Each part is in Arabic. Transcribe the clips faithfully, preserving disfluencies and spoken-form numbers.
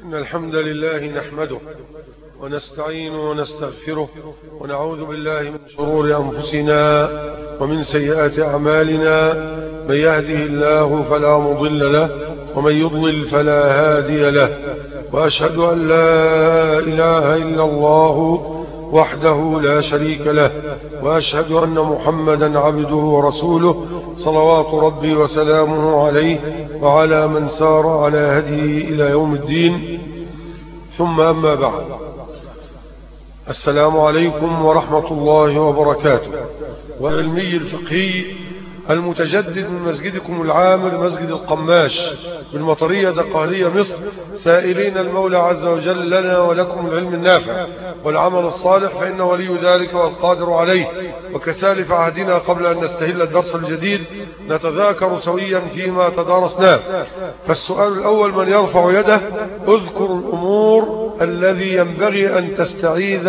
إن الحمد لله نحمده ونستعين ونستغفره ونعوذ بالله من شرور أنفسنا ومن سيئات أعمالنا. من يهده الله فلا مضل له ومن يضلل فلا هادي له، وأشهد أن لا إله إلا الله وحده لا شريك له، وأشهد أن محمدا عبده ورسوله صلوات ربي وسلامه عليه وعلى من سار على هديه إلى يوم الدين. ثم أما بعد، السلام عليكم ورحمة الله وبركاته. والعلمي الفقهي المتجدد من مسجدكم العامر مسجد القماش بالمطرية دقهلية مصر، سائلين المولى عز وجل لنا ولكم العلم النافع والعمل الصالح، فإن ولي ذلك والقادر عليه. وكسالف عهدنا قبل أن نستهل الدرس الجديد نتذاكر سويا فيما تدارسناه. فالسؤال الأول: من يرفع يده؟ اذكر الأمور الذي ينبغي أن تستعيذ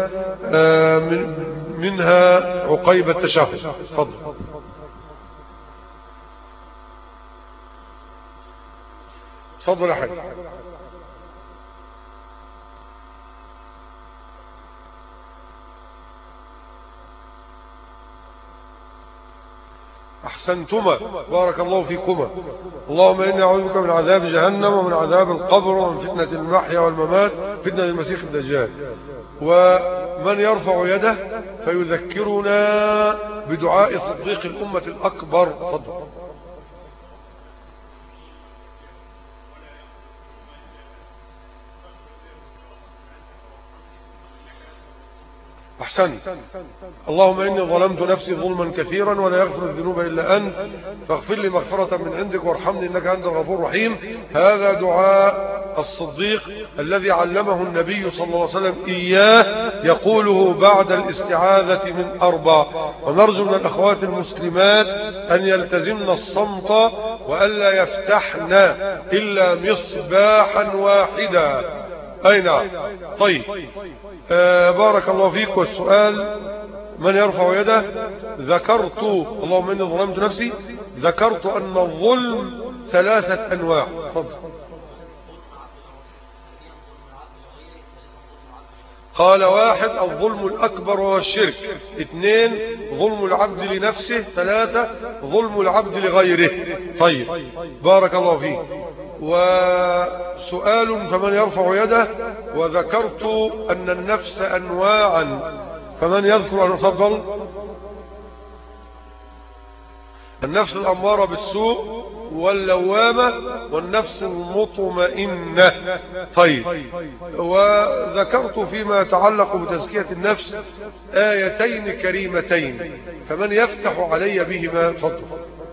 منها عقيب التشهد. تفضل. تفضل يا حاج. أحسنتما، بارك الله فيكما. اللهم إني أعوذ بك من عذاب جهنم ومن عذاب القبر ومن فتنة المحيا والممات فتنة المسيح الدجال. ومن يرفع يده فيذكرنا بدعاء صديق الأمة الأكبر. فضل. أحسن. اللهم إني ظلمت نفسي ظلما كثيرا ولا يغفر الذنوب إلا أنت، فاغفر لي مغفرة من عندك وارحمني إنك أنت الغفور الرحيم. هذا دعاء الصديق الذي علمه النبي صلى الله عليه وسلم إياه، يقوله بعد الاستعاذة من أربع. ونرجو من الأخوات المسلمات أن يلتزمن الصمت وألا يفتحن إلا مصباحا واحدا. أي نعم. طيب، آه بارك الله فيك. والسؤال: من يرفع يده؟ ذكرت، اللهم إني ظلمت نفسي، ذكرت أن الظلم ثلاثة أنواع. فضل. قال: واحد الظلم الأكبر وهو الشرك، اثنين ظلم العبد لنفسه، ثلاثة ظلم العبد لغيره. طيب، بارك الله فيك. وسؤال: فمن يرفع يده؟ وذكرت أن النفس أنواعا، فمن يذكر أن يفضل؟ النفس الأمارة بالسوء واللوامة والنفس المطمئنة. طيب، وذكرت فيما يتعلق بتزكية النفس آيتين كريمتين، فمن يفتح علي بهما؟ فضل.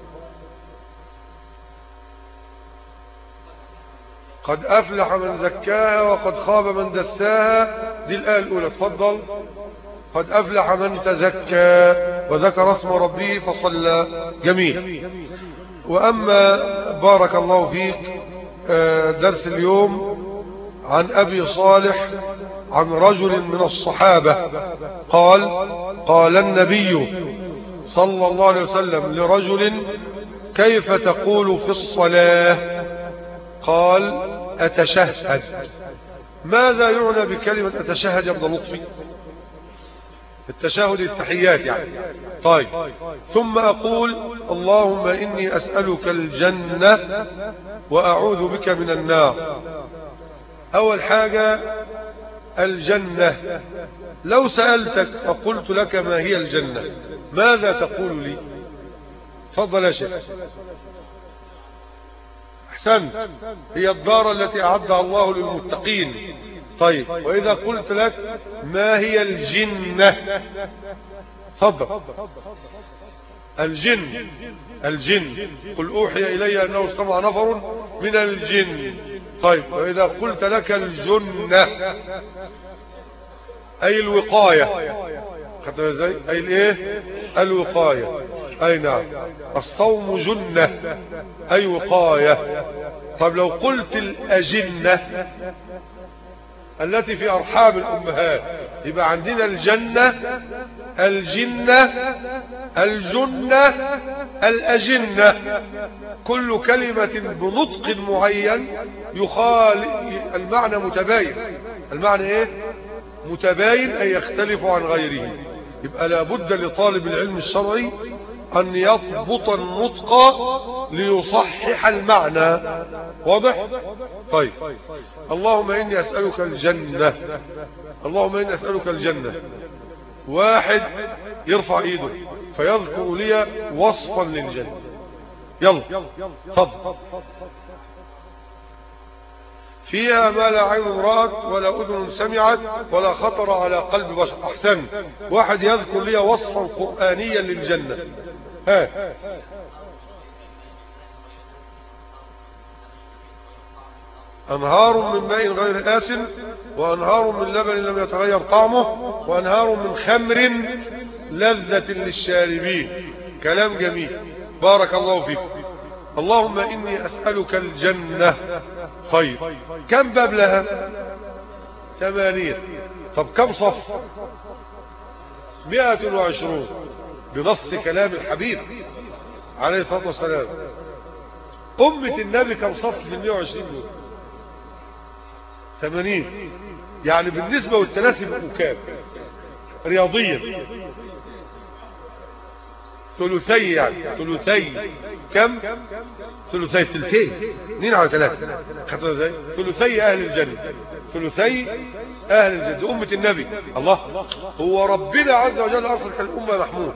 قد أفلح من زكاها وقد خاب من دساها، دي الآية الأولى. تفضل. قد أفلح من تزكى وذكر اسم ربه فصلى. جميل. وأما بارك الله فيك درس اليوم عن أبي صالح عن رجل من الصحابة قال: قال النبي صلى الله عليه وسلم لرجل: كيف تقول في الصلاة؟ قال: أتشهد. ماذا يعنى بكلمة أتشهد يا ابن لطفي؟ التشهد التحيات يعني. طيب، ثم أقول: اللهم إني أسألك الجنة وأعوذ بك من النار. أول حاجة الجنة. لو سألتك فقلت لك ما هي الجنة، ماذا تقول لي؟ تفضل يا شيخ. أحسنت، هي الدار التي أعدها الله للمتقين. طيب، وإذا قلت لك ما هي الجنة؟ تفضل. الجن. الجن. قل أوحي إلي أنه استمع نفر من الجن. طيب، وإذا قلت لك الجنة أي الوقاية. خدت ازاي؟ أي الإيه؟ الوقاية. أي نعم. الصوم جنة أي وقاية. طيب، لو قلت الأجنة التي في أرحام الأمهات. يبقى عندنا الجنة، الجنة، الجنة، الأجنة، كل كلمة بنطق معين يخالف المعنى متباين. المعنى ايه؟ متباين، أي يختلف عن غيره. يبقى لابد لطالب العلم الشرعي أن يضبط النطق ليصحح المعنى. واضح؟ طيب. اللهم إني أسألك الجنة، اللهم إني أسألك الجنة. واحد يرفع ايده فيذكر لي وصفا للجنة. يلا تفضل. فيها ما لا عين رأت ولا أذن سمعت ولا خطر على قلب بشر. أحسن. واحد يذكر لي وصفا قرآنيا للجنة. ها. أنهار من ماء غير آسن وأنهار من لبن لم يتغير طعمه وأنهار من خمر لذة للشاربين. كلام جميل، بارك الله فيك. اللهم إني أسألك الجنة. طيب، كم باب لها؟ ثمانية. طب كم صف؟ مئة وعشرون بنص كلام الحبيب عليه الصلاة والسلام. أمة النبي كم صف في المئة وعشرين دول؟ ثمانين. يعني بالنسبة والتناسب كام رياضيا؟ ثلثي. يعني ثلثي كم؟ ثلثي ثلثين اثنين على ثلاثة. خدنا ازاي؟ ثلثي اهل الجنة، ثلثي اهل الجنة أمة النبي. الله، هو ربنا عز وجل ارسل كالأمة محمود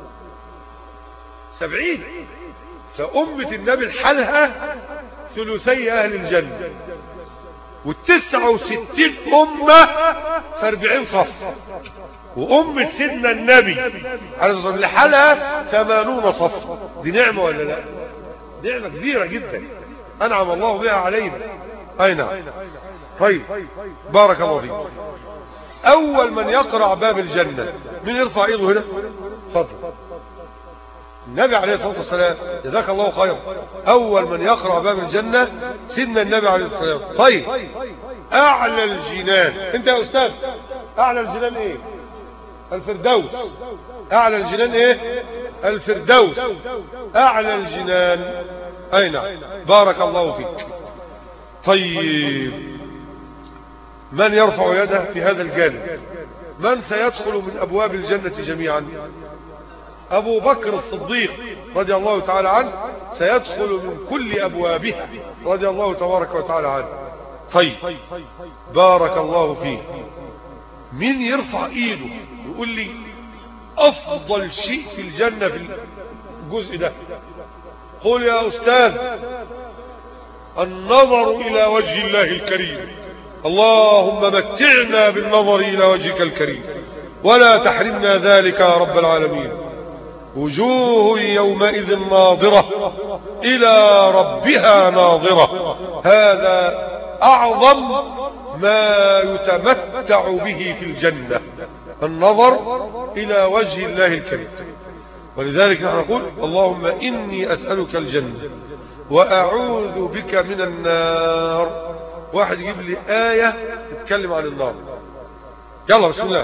سبعين، فأمة النبي لحالها ثلثي اهل الجنة، والتسعة وستين أمة في أربعين صف. وأمة سيدنا النبي عليه الصلاة والسلام لحالها ثمانون صف. دي نعمة ولا لا؟ نعمة كبيرة جدا أنعم الله بها علينا. أي نعم. طيب، بارك الله فيك. أول من يقرع باب الجنة من يرفع ايده هنا؟ اتفضل. النبي عليه الصلاة والسلام، جزاك الله خيرا. أول من يقرع باب الجنة سيدنا النبي عليه الصلاة والسلام. طيب، أعلى الجنان، أنت يا أستاذ أعلى الجنان إيه؟ الفردوس. أعلى الجنان إيه؟ الفردوس. أعلى الجنان. أين؟ بارك الله فيك. طيب، من يرفع يده في هذا الجانب؟ من سيدخل من أبواب الجنة جميعا؟ أبو بكر الصديق رضي الله تعالى عنه سيدخل من كل أبوابها رضي الله تبارك وتعالى عنه. طيب، بارك الله فيه. مين يرفع ايده يقول لي أفضل شيء في الجنة في الجزء ده؟ قل يا أستاذ. النظر إلى وجه الله الكريم. اللهم متعنا بالنظر إلى وجهك الكريم ولا تحرمنا ذلك يا رب العالمين. وجوه يومئذ ناظرة إلى ربها ناظرة. هذا أعظم ما يتمتع به في الجنة، النظر إلى وجه الله الكريم. ولذلك نحن نقول اللهم إني أسألك الجنة وأعوذ بك من النار. واحد يجيب لي آية تتكلم عن النار. يلا بسم الله.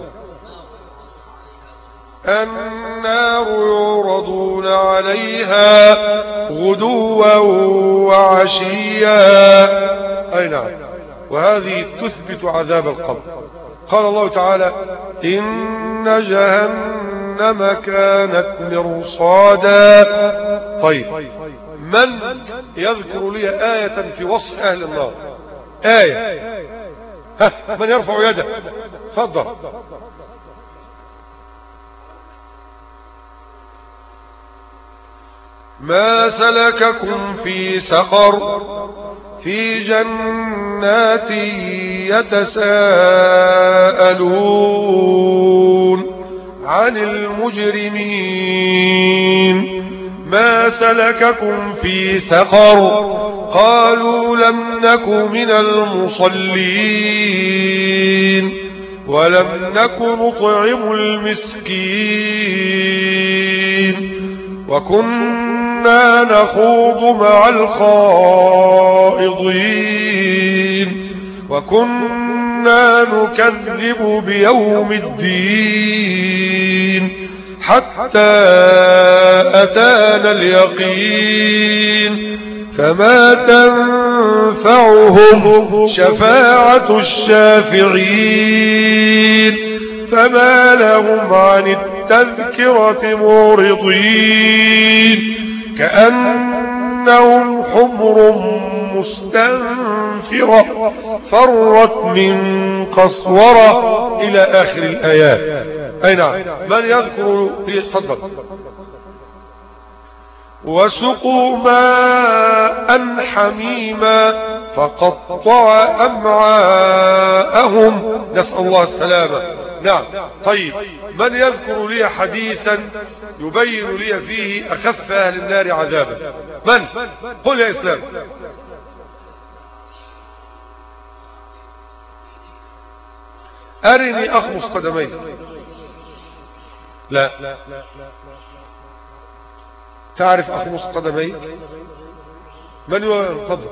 النار يعرضون عليها غدوا وعشيا. أي نعم. وهذه تثبت عذاب القبر. قال الله تعالى إن جهنم كانت مرصادا. طيب، من يذكر لي آية في وصف أهل النار؟ آية. ها، من يرفع يده؟ تفضل. ما سلككم في سقر؟ في جنات يتساءلون عن المجرمين. ما سلككم في سقر؟ قالوا لم نك من المصلين ولم نك نطعم المسكين وكنا نخوض مع الخائضين وكنا كنا نكذب بيوم الدين حتى أتانا اليقين فما تنفعهم شفاعة الشافعين فما لهم عن التذكرة معرضين كأنهم حمر مستنفرة فرت من قسورة إلى آخر الآيات. أي نعم. من يذكر لي؟ تفضل. وسقوا ماء حميما فقطع أمعاءهم نسأل الله السلامة. نعم. طيب من يذكر لي حديثا يبين لي فيه أخف أهل النار عذابا؟ من؟ قل يا إسلام. أرني أخمص قدمي. لا. تعرف أخمص قدمي؟ من يفضل؟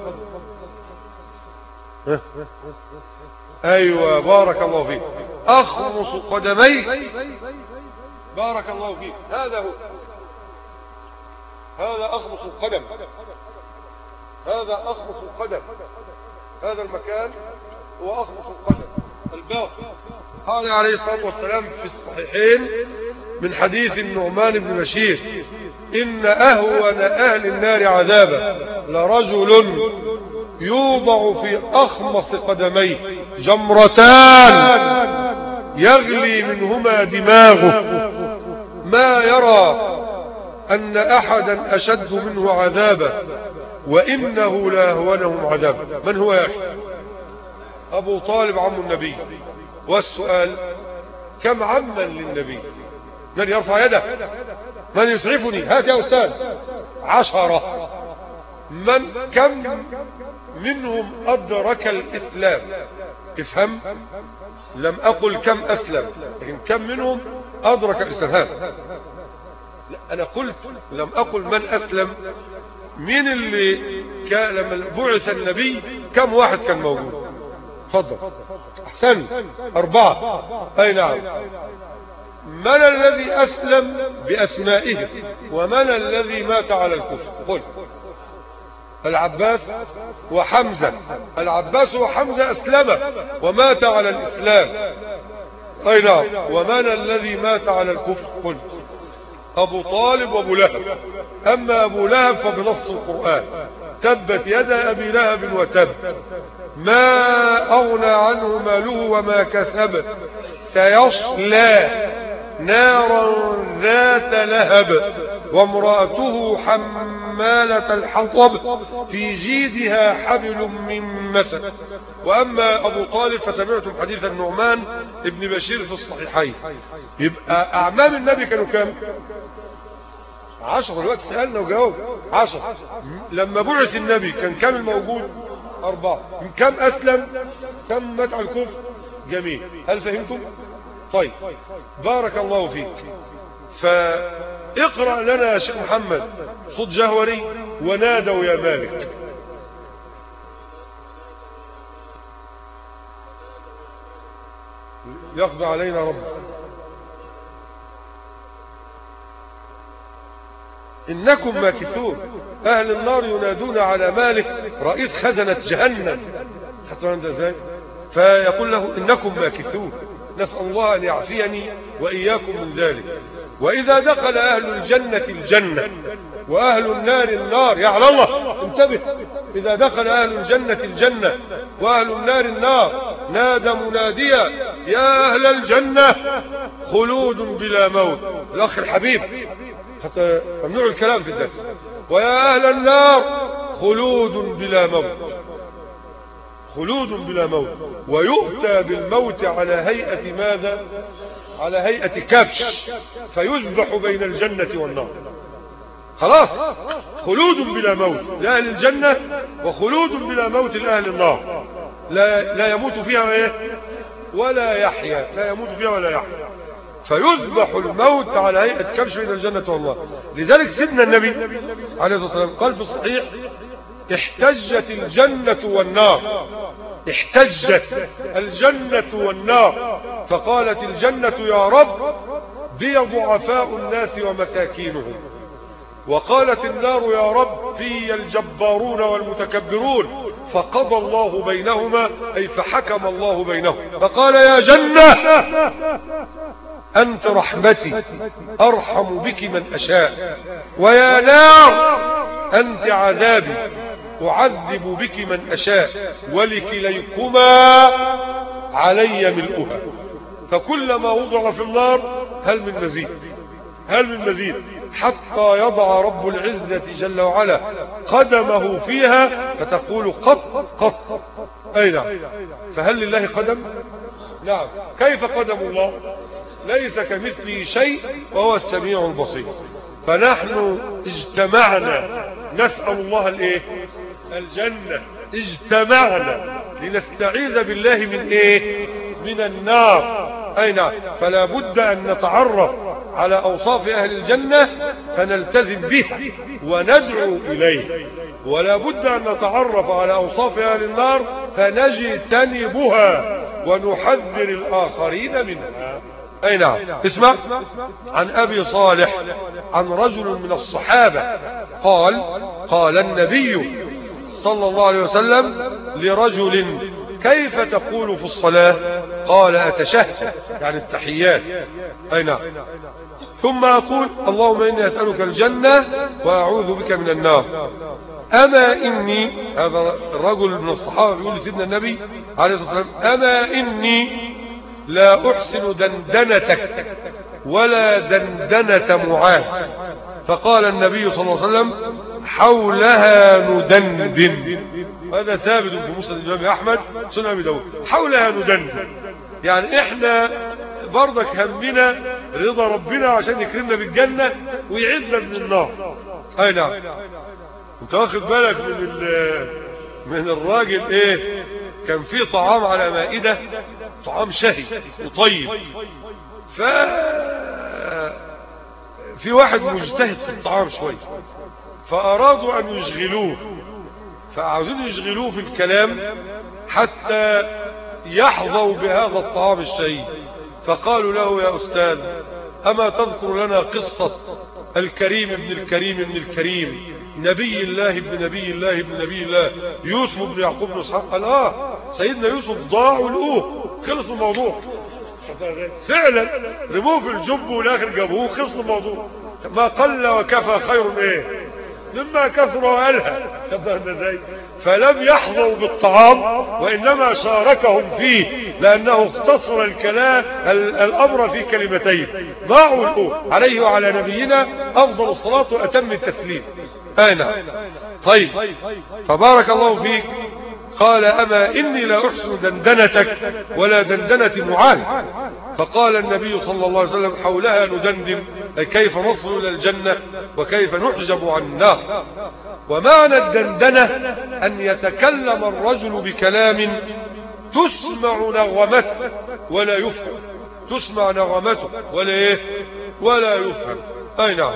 أيوة بارك الله فيك. أخمص قدمي. بارك الله فيك. هذا هو. هذا أخمص القدم. هذا أخمص القدم. هذا المكان هو أخمص القدم الباطن. قال عليه الصلاة والسلام في الصحيحين من حديث النعمان بن بشير إن أهون أهل النار عذابا لرجل يوضع في أخمص قدميه جمرتان يغلي منهما دماغه ما يرى أن أحدا أشد منه عذابا وإنه لأهونهم عذابا. من هو يا أخي؟ أبو طالب عم النبي. والسؤال كم عما للنبي؟ من يرفع يده؟ من يسعفني؟ هات يا أستاذ. عشرة. من كم منهم أدرك الإسلام؟ افهم، لم أقل كم أسلم لكن كم منهم أدرك الإسلام. أنا قلت لم أقل من أسلم. مين اللي كان لما بعث النبي كم واحد كان موجود؟ تفضل. أحسن. أربعة. أي نعم. من الذي أسلم بأسمائه ومن الذي مات على الكفر؟ قل. العباس وحمزة. العباس وحمزة أسلم ومات على الإسلام. أي نعم. ومن الذي مات على الكفر؟ قل. أبو طالب وأبو لهب. أما أبو لهب فبنص القرآن تبت يد أبي لهب وتب ما أغنى عنه ماله وما كسب سيصلى نارا ذات لهب وامرأته حمالة الحطب في جيدها حبل من مسد. وأما أبو طالب فسمعتم حديث النعمان ابن بشير في الصحيحين. يبقى أعمام النبي كانوا كام؟ عشر. الوقت سألنا وجاوب. عشر. لما بعث النبي كان كم الموجود؟ أربعة. كم أسلم؟ كم مات على الكفر؟ جميل. هل فهمتم؟ طيب بارك الله فيك. فاقرأ لنا يا شيخ محمد صوت جهوري ونادوا يا مالك. يقضي علينا ربنا. إنكم ماكثون. أهل النار ينادون على مالك رئيس خزنة جهنم. خطران ده ازاي؟ فيقول له إنكم ماكثون. نسأل الله أن يعفيني وإياكم من ذلك. وإذا دخل أهل الجنة الجنة وأهل النار النار، يا على الله انتبه، إذا دخل أهل الجنة الجنة وأهل النار النار نادى مناديا يا أهل الجنة خلود بلا موت. الأخ الحبيب حتى ممنوع الكلام في الدرس. ويا أهل النار خلود بلا موت. خلود بلا موت. ويؤتى بالموت على هيئة ماذا؟ على هيئة كبش فيذبح بين الجنة والنار. خلاص خلود بلا موت لأهل الجنة وخلود بلا موت لأهل النار. لا, لا يموت فيها ايه ولا يحيا. لا يموت فيها ولا يحيا. فيذبح الموت على هيئة كبش بين الجنة والنار. لذلك سيدنا النبي عليه الصلاة والسلام قال في الصحيح احتجت الجنة والنار احتجت الجنة والنار، فقالت الجنة يا رب بي ضعفاء الناس ومساكينهم، وقالت النار يا رب في الجبارون والمتكبرون، فقضى الله بينهما أي فحكم الله بينهم، فقال يا جنة أنت رحمتي أرحم بك من أشاء، ويا نار أنت عذابي أعذب بك من أشاء، ولكليكما علي ملؤها. فكلما وضع في النار هل من مزيد هل من مزيد حتى يضع رب العزة جل وعلا قدمه فيها فتقول قط قط. أي نعم. فهل لله قدم؟ نعم. كيف قدم الله؟ ليس كمثله شيء وهو السميع البصير. فنحن اجتمعنا نسأل الله الايه؟ الجنة. اجتمعنا لنستعيذ بالله من ايه؟ من النار. اي نعم. فلا بد ان نتعرف على اوصاف اهل الجنة فنلتزم بها وندعو اليه، ولا بد ان نتعرف على اوصاف اهل النار فنجتنبها ونحذر الاخرين منها. اي نعم. اسمع عن ابي صالح عن رجل من الصحابة قال قال النبي صلى الله عليه وسلم لرجل كيف تقول في الصلاة؟ قال أتشهد يعني التحيات. أي نعم. ثم أقول اللهم إني أسألك الجنة وأعوذ بك من النار. أما إني، هذا الرجل من الصحابة بيقول لسيدنا النبي عليه الصلاة والسلام أما إني لا أحسن دندنتك ولا دندنة معاذ. فقال النبي صلى الله عليه وسلم حولها ندندن. هذا ثابت في مسند الإمام أحمد سنن أبي داود. حولها ندندن يعني احنا برضك همنا رضا ربنا عشان يكرمنا بالجنة ويعيدنا من النار. اي نعم. انت واخد بالك من من الراجل ايه؟ كان في طعام على مائدة، طعام شهي وطيب، ف في واحد مجتهد في الطعام شوي فأرادوا أن يشغلوه، فعاوزين يشغلوه في الكلام حتى يحظوا بهذا الطعام الشهي. فقالوا له يا أستاذ أما تذكر لنا قصة الكريم ابن الكريم ابن الكريم نبي الله ابن نبي الله ابن نبي الله يوسف بن يعقوب بن اسحاق؟ قال اه سيدنا يوسف ضاع ولقوه، خلص الموضوع. فعلا رموه في الجب والاخر جابوه، خلص الموضوع. ما قل وكفى خير ايه مما كثر وألهى. فلم يحظوا بالطعام وإنما شاركهم فيه لأنه اختصر الكلام الأمر في كلمتين ضاعوا الأول عليه وعلى نبينا أفضل الصلاة وأتم التسليم. أين طيب فبارك الله فيك. قال أما إني لا أحسن دندنتك ولا دندنة معاذ. فقال النبي صلى الله عليه وسلم حولها ندندن أي كيف نصل إلى الجنة وكيف نحجب عن النار. ومعنى الدندنة أن يتكلم الرجل بكلام تسمع نغمته ولا يفهم، تسمع نغمته ولا إيه ولا يفهم. أي نعم.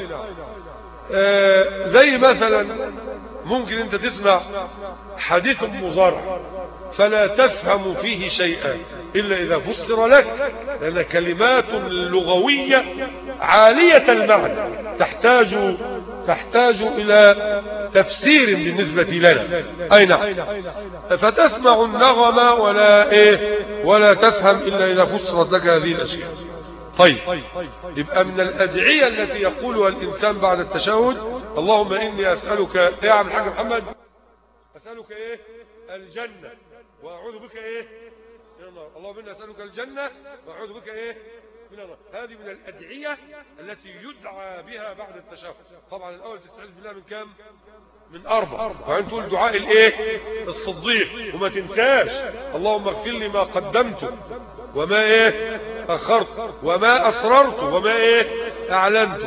آه زي مثلا ممكن انت تسمع حديث مزارع فلا تفهم فيه شيئا إلا إذا فسر لك، لأن كلمات لغوية عالية المعنى تحتاج تحتاج إلى تفسير بالنسبة لنا. أي نعم. فتسمع النغمة ولا إيه ولا تفهم إلا إذا فسرت لك هذه الأشياء. طيب يبقى من الأدعية التي يقولها الإنسان بعد التشهد اللهم إني أسألك إيه يا عم الحاج محمد؟ أسألك إيه؟ الجنة وأعوذ بك إيه؟ من النار. اللهم إني أسألك الجنة وأعوذ بك إيه؟ من النار. هذه من الأدعية التي يدعى بها بعد التشهد. طبعا الأول تستعيذ بالله من كام؟ من أربع. وعند تقول دعاء الإيه؟ الصديق. وما تنساش اللهم اغفر لي ما قدمت وما إيه؟ أخرت وما أسررت وما إيه؟ أعلنت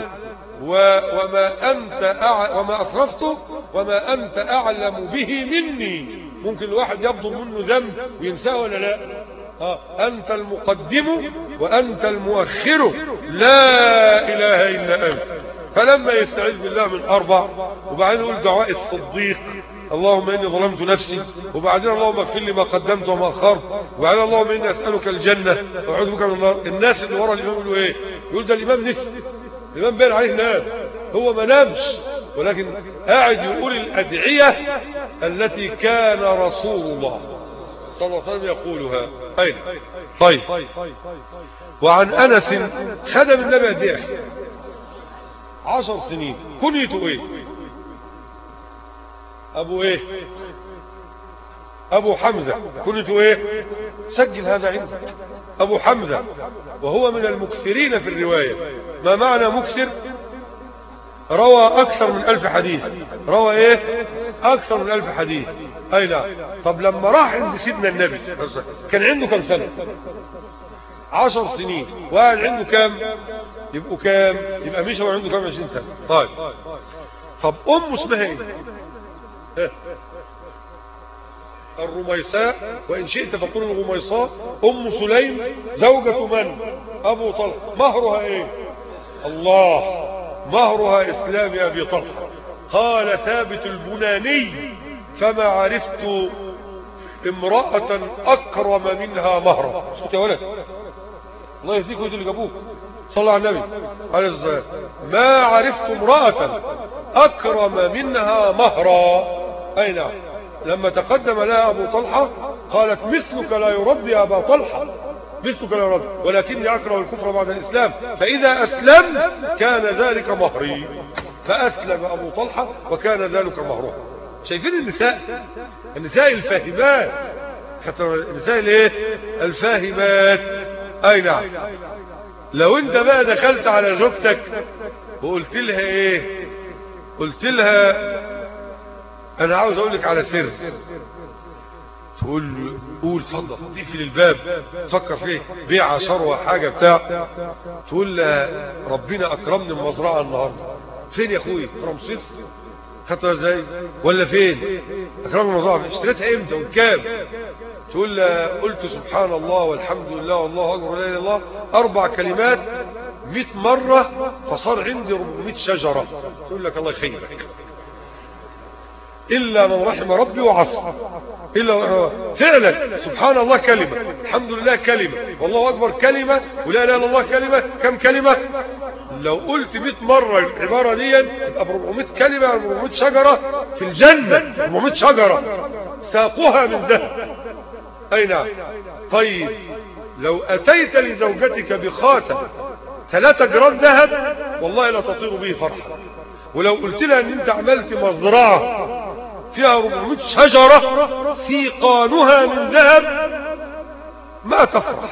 وما أنت أع... وما أسرفت وما أنت أعلم به مني. ممكن الواحد يبضل منه ذنب وينساه ولا لا؟ آه. أنت المقدم وأنت المؤخر لا إله إلا أنت. فلما يستعيذ بالله من أربع وبعدين يقول دعاء الصديق اللهم إني ظلمت نفسي، وبعدين اللهم اغفر لي ما قدمت وما أخرت، وبعدين اللهم إني أسألك الجنة وأعوذ بك من النار. الناس اللي ورا الإمام يقولوا إيه؟ يقول ده الإمام نسي، الإمام باين عليه نام، هو ما نامش، ولكن قاعد يقول الأدعية التي كان رسول الله صلى الله عليه وسلم يقولها. أين؟ طيب. وعن أنس خدم النبي قد إيه؟ عشر سنين. كنيته إيه؟ أبو إيه؟ أبو حمزة. كنيته إيه؟ سجل هذا عندك، أبو حمزة، وهو من المكثرين في الرواية. ما معنى مكثر؟ روى أكثر من ألف حديث. روى إيه؟ أكثر من ألف حديث. أي نعم. طب لما راح عند سيدنا النبي كان عنده كم سنة؟ عشر سنين. وقال عنده كم؟ يبقوا كام؟ يبقى مش هو عنده كم؟ عشرين سنة. طيب. طب أمه اسمها إيه؟ الرميساء، وإن شئت فقل الرميصاء. أم سليم زوجة من؟ أبو طلحة. مهرها إيه؟ الله. مهرها إسلام أبي طلحة. قال ثابت البناني فما عرفت امرأة أكرم منها مهرا. اسكت يا ولد، الله يهديك ويهدي اللي جابوك. صلى على النبي عليه الصلاة والسلام. ما عرفت امرأة أكرم منها مهرا. أي نعم. لما تقدم لها أبو طلحة قالت مثلك لا يرد يا أبا طلحة، مثلك لا يرد، ولكني أكره الكفر بعد الإسلام، فإذا أسلم كان ذلك مهري. فأسلم أبو طلحة وكان ذلك مهره. شايفين النساء؟ النساء الفاهمات، حتى النساء الايه؟ الفاهمات. أي نعم. لو انت بقى دخلت على زوجتك وقلت لها ايه؟ قلت لها انا عاوز اقول لك على سر، تقول قول اتفضل، تقفل الباب تفكر فيه بيع شروه حاجه بتاع، تقول لها ربنا اكرمني بمزرعه النهارده. فين يا اخوي؟ في رمسيس. خدتها ازاي؟ ولا فين؟ اكرمني بمزرعه. اشتريتها امتى وبكام؟ تقول لها قلت سبحان الله والحمد لله والله اكبر ولا اله الا الله اربع كلمات مئة مره فصار عندي أربعمائة شجره. تقول لك الله يخيرك، إلا من رحم ربي وعصى. إلا فعلا سبحان الله كلمة، الحمد لله كلمة، والله أكبر كلمة، ولا إله إلا الله كلمة. كم كلمة؟ لو قلت مئة مرة العبارة دي يبقى أربعمائة كلمة، أربعمائة شجرة في الجنة، أربعمائة شجرة ساقها من ذهب. أي نعم. طيب لو أتيت لزوجتك بخاتم ثلاثة جرام ذهب والله لا تطير به فرحة، ولو قلت لها ان انت عملت مزرعة فيها أربعمائة شجرة سيقانها من ذهب ما تفرح،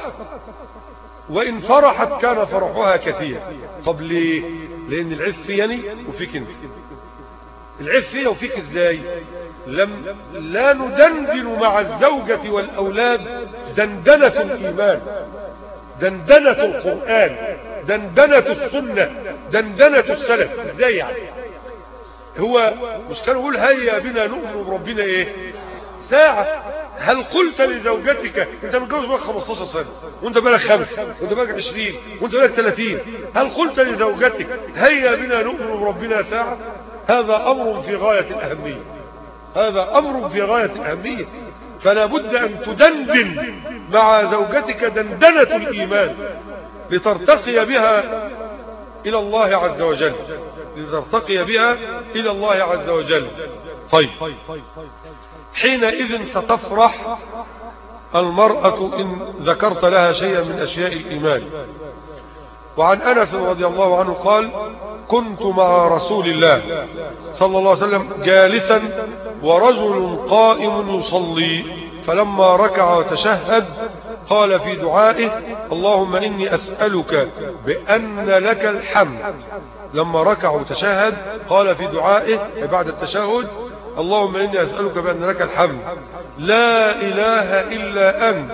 وإن فرحت كان فرحها كثير. طب ليه؟ لأن العيب فيني وفيك انت. العيب فيها وفيك ازاي؟ لم لا ندندن مع الزوجة والأولاد دندنة الإيمان، دندنة القرآن، دندنة السنة، دندنة السلف. ازاي يعني؟ هو مش كانوا يقول هيا بنا نؤمن بربنا ايه؟ ساعة. هل قلت لزوجتك انت متجوز بقى خمستاشر سنة وانت بالك خمسة وانت بالك عشرين وانت بالك ثلاثين، هل قلت لزوجتك هيا بنا نؤمن بربنا ساعة؟ هذا امر في غاية الاهمية، هذا امر في غاية الاهمية. فلا بد ان تدندن مع زوجتك دندنة الايمان لترتقي بها الى الله عز وجل، لترتقي بها الى الله عز وجل. طيب حينئذ ستفرح المرأة إن ذكرت لها شيئا من أشياء الإيمان. وعن أنس رضي الله عنه قال كنت مع رسول الله صلى الله عليه وسلم جالسا ورجل قائم يصلي، فلما ركع وتشهد قال في دعائه اللهم إني أسألك بأن لك الحمد. لما ركع وتشهد قال في دعائه بعد التشهد اللهم إني أسألك بأن لك الحمد لا إله إلا أنت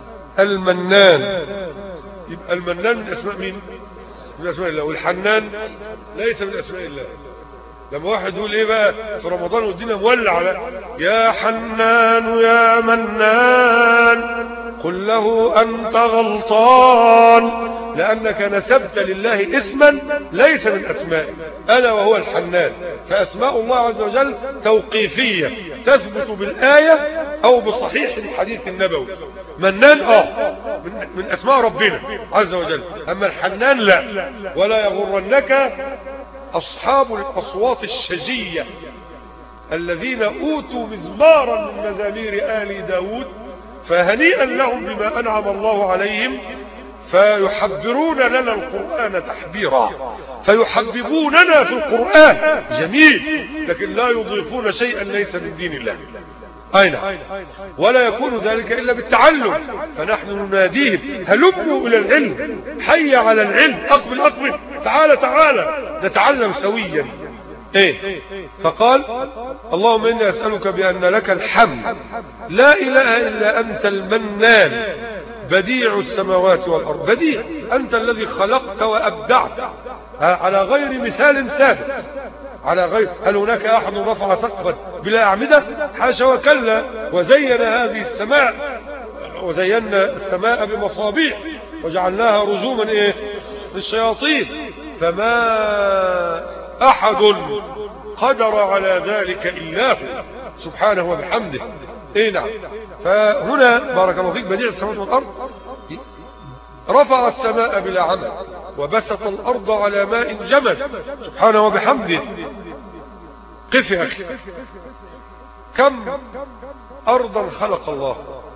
المنان. يبقى المنان من أسماء مين؟ من أسماء الله. والحنان ليس من أسماء الله. لما واحد يقول إيه بقى في رمضان والدنيا مولع بقى يا حنان يا منان، قل له أنت غلطان، لأنك نسبت لله اسما ليس من أسمائه، ألا وهو الحنان. فأسماء الله عز وجل توقيفية تثبت بالآية أو بصحيح الحديث النبوي. منان آه من, من أسماء ربنا عز وجل، أما الحنان لا. ولا يغرنك أصحاب الأصوات الشجية الذين أوتوا مزمارا من مزامير آل داود، فهنيئا لهم بما أنعم الله عليهم، فيحبرون لنا القرآن تحبيرا، فيحببوننا في القرآن جميل، لكن لا يضيفون شيئا ليس من دين الله. أين ولا يكون ذلك إلا بالتعلم، فنحن نناديهم هلموا إلى العلم، حي على العلم، أقبل أقبل، تعالى تعالى نتعلم سويا. إيه؟ فقال اللهم إني أسألك بأن لك الحمد لا إله إلا أنت المنان بديع السماوات والأرض. بديع، أنت الذي خلقت وأبدعت على غير مثال ثابت، على غير. هل هناك أحد رفع سقفا بلا أعمدة؟ حاشا وكلا. وزين هذه السماء، وزينا السماء بمصابيح وجعلناها رجوما إيه للشياطين، فما أحد قدر على ذلك إلا هو سبحانه وبحمده. إيه نعم. فهنا بارك الله فيك بديع السماوات والأرض رفع السماء بلا عمد وبسط الأرض على ماء جمد سبحانه وبحمده. قف يا أخي، كم أرضا خلق الله؟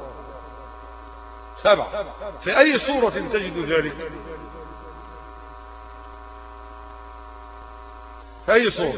سبع. في أي سورة تجد ذلك؟ في أي سورة؟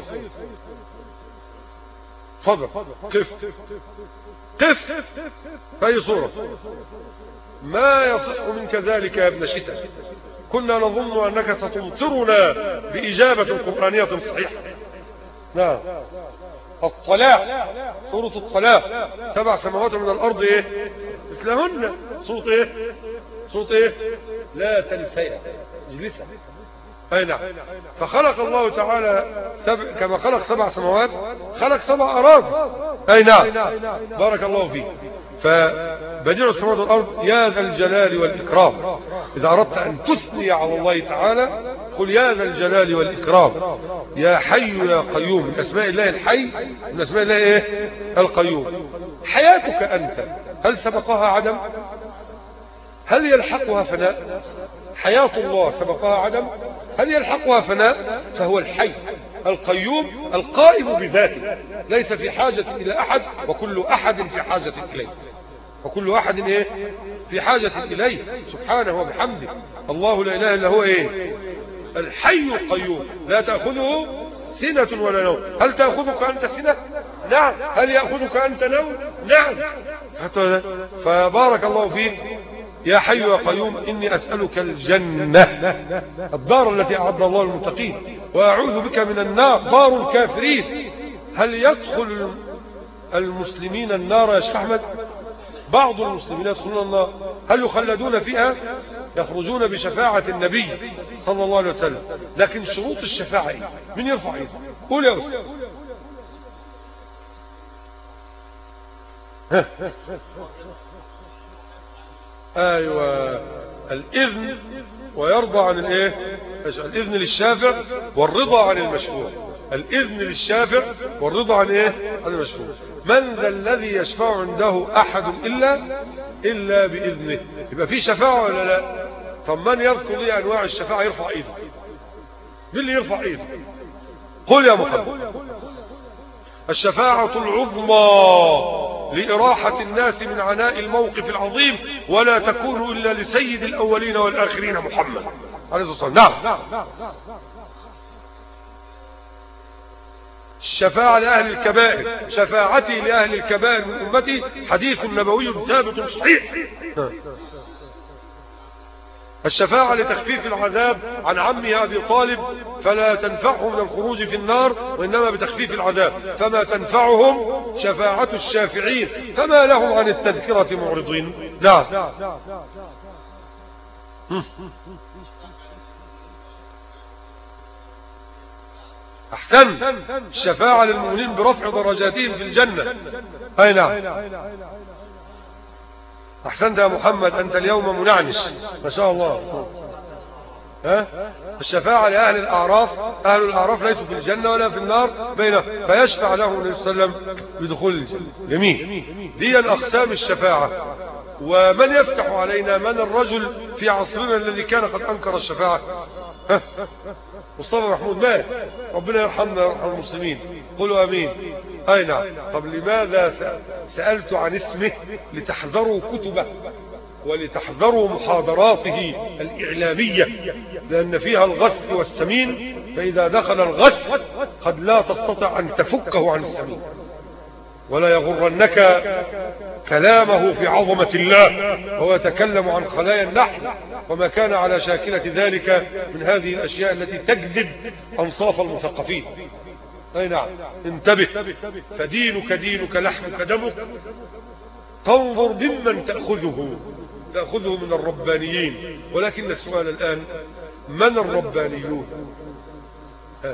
فضل قف قف في أي سورة؟ ما يصح منك ذلك يا ابن شتاء، كنا نظن أنك ستمطرنا بإجابة قرآنية صحيحة. نعم. الطلاق، سورة الطلاق، سبع سماوات من الأرض إيه مثلهن. سورة إيه؟ سورة إيه؟ لا تنسيها، اجلسها. أي نعم. فخلق الله تعالى سبع، كما خلق سبع سماوات خلق سبع أراضي. أي نعم. بارك الله فيك. فبديع السماوات والأرض يا ذا الجلال والإكرام. إذا أردت أن تثني على الله تعالى قل يا ذا الجلال والإكرام، يا حي يا قيوم. من أسماء الله الحي، من أسماء الله إيه؟ القيوم. حياتك أنت هل سبقها عدم؟ هل يلحقها فناء؟ حياة الله سبقها عدم؟ هل يلحقها فناء؟ فهو الحي القيوم القائم بذاته، ليس في حاجة إلى أحد، وكل أحد في حاجة إليه، وكل أحد إيه؟ في حاجة إليه سبحانه وبحمده. الله لا إله إلا هو إيه؟ الحي القيوم، لا تأخذه سنة ولا نوم. هل تأخذك أنت سنة؟ نعم. هل يأخذك أنت نوم؟ نعم. فبارك الله فيك يا حي يا قيوم، إني أسألك الجنة الدار التي أعد الله للمتقين، وأعوذ بك من النار دار الكافرين. هل يدخل المسلمين النار يا شيخ أحمد؟ بعض المسلمين يدخلون النار، هل يخلدون فيها؟ يخرجون بشفاعة النبي صلى الله عليه وسلم. لكن شروط الشفاعة إيه؟ من يرفع إيده؟ قول يا أستاذ. ايوه، الاذن ويرضى عن الايه؟ الاذن للشافع والرضا عن المشفوع. الاذن للشافع والرضا عن ايه؟ عن المشفوع. من ذا الذي يشفع عنده احد الا الا باذنه. يبقى في شفاعه ولا لا؟ طب من يذكر لي انواع الشفاعه يرفع ايده. مين اللي يرفع ايده؟ قل يا محمد. الشفاعة العظمى لإراحة الناس من عناء الموقف العظيم، ولا تكون إلا لسيد الأولين والآخرين محمد عليه الصلاة والسلام. نعم. الشفاعة لأهل الكبائر، شفاعتي لأهل الكبائر من أمتي حديث نبوي ثابت صحيح. الشفاعة لتخفيف العذاب عن عمه أبي طالب، فلا تنفعهم من الخروج في النار، وإنما بتخفيف العذاب، فما تنفعهم شفاعة الشافعين، فما لهم عن التذكرة معرضين. نعم. أحسن. الشفاعة للمؤمنين برفع درجاتهم في الجنة. أي نعم. أحسنت يا محمد، أنت اليوم منعنش ما شاء الله. ها؟ الشفاعة لأهل الأعراف، أهل الأعراف ليسوا في الجنة ولا في النار بينهم، فيشفع لهم النبي صلى الله عليه وسلم بدخول الجنة. جميل. دي أقسام الشفاعة. ومن يفتح علينا؟ من الرجل في عصرنا الذي كان قد أنكر الشفاعة؟ ها؟ مصطفى محمود مات، ربنا يرحمنا ويرحم المسلمين، قولوا امين. اي نعم. طب لماذا سألت عن اسمه؟ لتحذروا كتبه ولتحذروا محاضراته الإعلامية، لأن فيها الغث والسمين، فإذا دخل الغث قد لا تستطيع أن تفكه عن السمين. ولا يغرنك كلامه في عظمة الله وهو يتكلم عن خلايا النحل وما كان على شاكلة ذلك من هذه الأشياء التي تجذب أنصاف المثقفين. أي نعم. انتبه، فدينك دينك لحمك دمك. تنظر ممن تأخذه، تأخذه من الربانيين. ولكن السؤال الآن، من الربانيون؟ ها.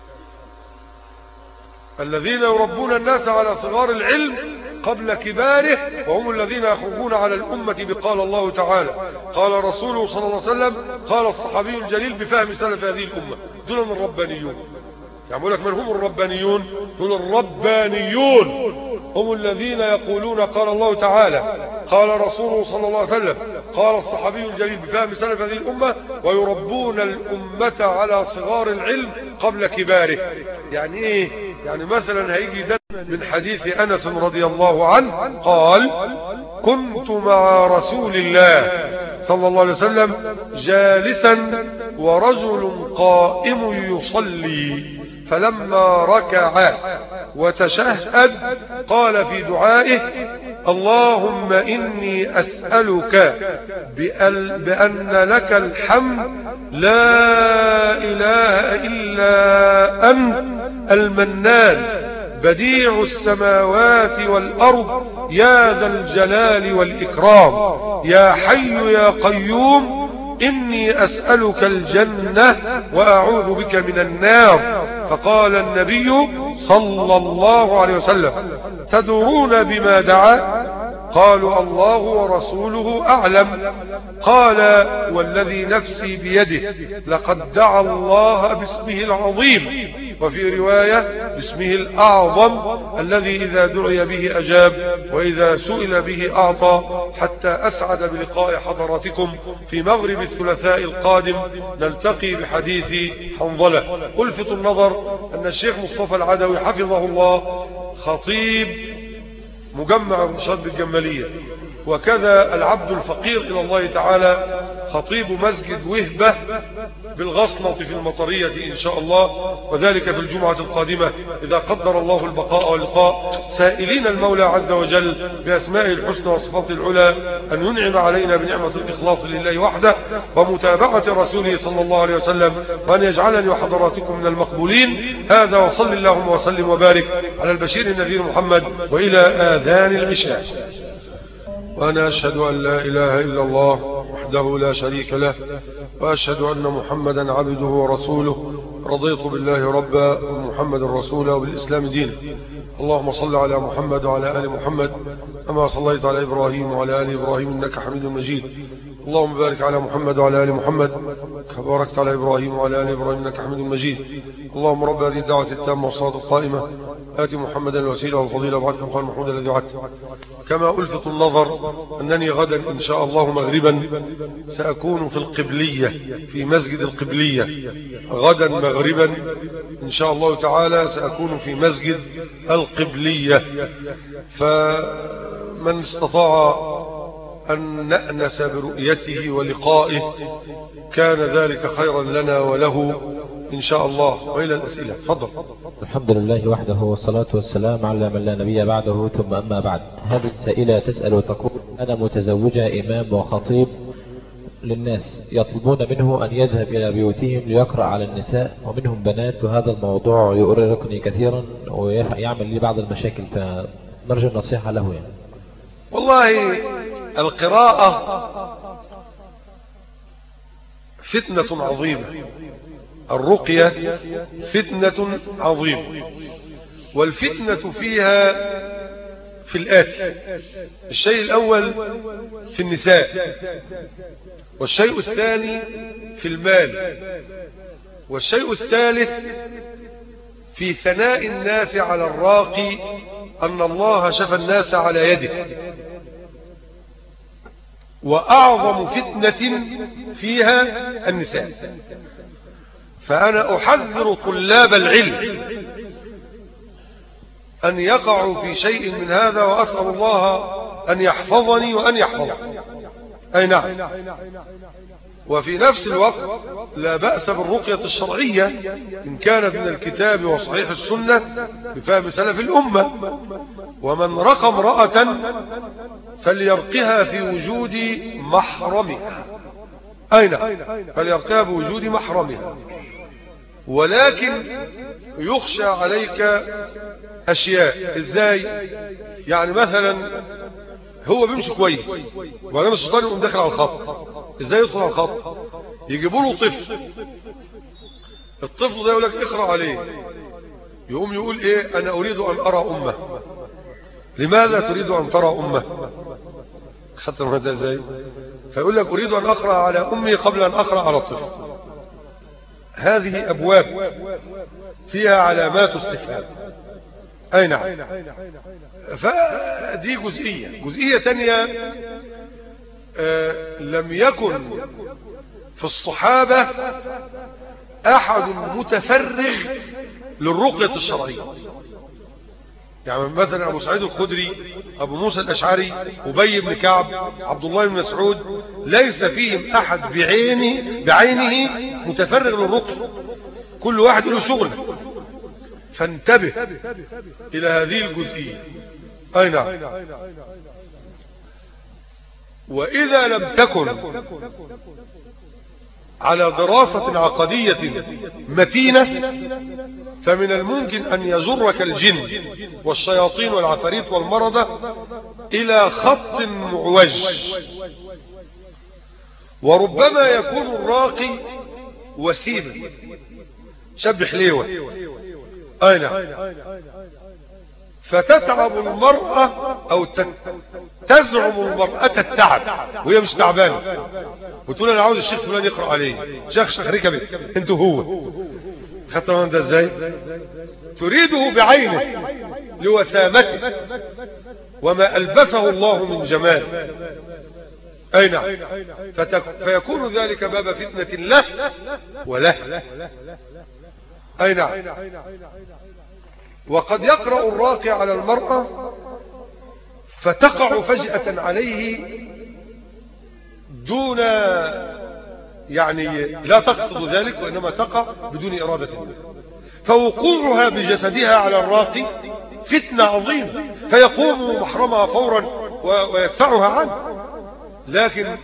الذين يربون الناس على صغار العلم قبل كباره، وهم الذين يخرجون على الأمة بقال الله تعالى، قال رسوله صلى الله عليه وسلم، قال الصحابي الجليل بفهم سلف هذه الأمة. دول من الربانيون. يعني بقول لك من هم الربانيون؟ دول الربانيون هم الذين يقولون قال الله تعالى، قال رسوله صلى الله عليه وسلم، قال الصحابي الجليل بفهم سلف هذه الأمة، ويربون الأمة على صغار العلم قبل كباره. يعني ايه؟ يعني مثلا هيجي ده من حديث أنس رضي الله عنه قال: كنت مع رسول الله صلى الله عليه وسلم جالسا ورجل قائم يصلي، فلما ركع وتشهد قال في دعائه: اللهم إني أسألك بأن لك الحمد لا إله إلا أنت المنان بديع السماوات والأرض يا ذا الجلال والإكرام يا حي يا قيوم إني أسألك الجنة وأعوذ بك من النار. فقال النبي صلى الله عليه وسلم: تدرون بما دعا؟ قالوا: الله ورسوله أعلم. قال: والذي نفسي بيده لقد دعا الله باسمه العظيم، وفي رواية باسمه الأعظم الذي إذا دعي به أجاب وإذا سئل به أعطى، حتى أسعد بلقاء حضراتكم في مغرب الثلاثاء القادم نلتقي بحديث حنظلة. ألفت النظر أن الشيخ مصطفى العدوي حفظه الله خطيب مجمع الرشاد بالجمالية، وكذا العبد الفقير إلى الله تعالى خطيب مسجد وهبة بالغصنة في المطرية إن شاء الله، وذلك في الجمعة القادمة إذا قدر الله البقاء واللقاء، سائلين المولى عز وجل بأسمائه الحسنى وصفاته العلى أن ينعم علينا بنعمة الإخلاص لله وحده ومتابعة رسوله صلى الله عليه وسلم، وأن يجعلني وحضراتكم من المقبولين. هذا وصل اللهم وسلم وبارك على البشير النذير محمد، وإلى آذان العشاء. وأنا أشهد أن لا إله إلا الله وحده لا شريك له، وأشهد أن محمدا عبده ورسوله. رضيت بالله ربا ومحمد رسولا وبالإسلام دينا. اللهم صل على محمد وعلى آل محمد كما صليت على إبراهيم وعلى آل إبراهيم إنك حميد مجيد. اللهم بارك على محمد وعلى آل محمد كما باركت على إبراهيم وعلى آل إبراهيم إنك حميد مجيد. اللهم رب هذه الدعوة التامة والصلاة القائمة آت محمدا الوسيلة والفضيلة وابعثه مقام محمود الذي وعدته. كما ألفت النظر أنني غدا إن شاء الله مغربا سأكون في القبلية في مسجد القبلية. غدا مغربا إن شاء الله تعالى سأكون في مسجد القبلية، فمن استطاع أن نأنس برؤيته ولقائه كان ذلك خيرا لنا وله إن شاء الله. وإلى الأسئلة، تفضل. الحمد لله وحده والصلاة والسلام على من لا نبي بعده، ثم أما بعد. هذه السائلة تسأل وتقول: أنا متزوجة إمام وخطيب للناس، يطلبون منه أن يذهب إلى بيوتهم ليقرأ على النساء ومنهم بنات، وهذا الموضوع يؤرقني كثيرا ويعمل لي بعض المشاكل، فنرجو النصيحة له يعني. والله القراءة فتنة عظيمة، الرقية فتنة عظيمة، والفتنة فيها في الآتي: الشيء الأول في النساء، والشيء الثاني في المال، والشيء الثالث في ثناء الناس على الراقي أن الله شفى الناس على يده. وأعظم فتنة فيها النساء. فأنا أحذر طلاب العلم أن يقعوا في شيء من هذا، وأسأل الله أن يحفظني وأن يحفظه. أي نعم. وفي نفس الوقت لا بأس بالرقية الشرعية إن كانت من الكتاب وصحيح السنة بفهم سلف الأمة. ومن رقى امرأة فليرقها في وجود محرمها. أين فليرقها بوجود محرمها. ولكن يخشى عليك أشياء. إزاي؟ يعني مثلا هو بيمشي كويس وبعدين الشيطان يقوم داخل على الخط. ازاي يدخل على الخط؟ يجيبوا له طفل، الطفل ده يقول لك اقرأ عليه، يقوم يقول ايه؟ انا اريد ان ارى امه. لماذا تريد ان ترى امه؟ خدت الموضوع ازاي؟ فيقول لك اريد ان اقرأ على امي قبل ان اقرأ على الطفل. هذه ابواب فيها علامات استفهام. اي نعم. فدي جزئية. جزئية تانية، آه لم يكن في الصحابة احد متفرغ للرقية الشرعية. يعني مثلا ابو سعيد الخدري، ابو موسى الاشعري، ابي بن كعب، عبد الله بن مسعود، ليس فيهم احد بعينه بعينه متفرغ للرقية. كل واحد له شغل. فانتبه الى هذه الجزئية. اي نعم. واذا لم تكن على دراسة عقدية متينة فمن الممكن ان يجرك الجن والشياطين والعفاريت والمرضى الى خط معوج. وربما يكون الراقي وسيما، شاب حليوة. اي نعم. فتتعب المرأة او تزعم المرأة التعب وهي مش تعبانة، وتقول انا عاوز الشيخ فلان يقرأ عليه. شيخ شيخ ركبه انت هو. خدت من ده ازاي؟ تريده بعينه لوسامته وما ألبسه الله من جمال. اي نعم. فيكون ذلك باب فتنة له وله. اي نعم. وقد يقرأ الراقي على المرأة فتقع فجأة عليه دون، يعني لا تقصد ذلك وإنما تقع بدون إرادة. فوقوعها بجسدها على الراقي فتنة عظيمة، فيقوم محرمها فورا ويدفعها عنه. لكن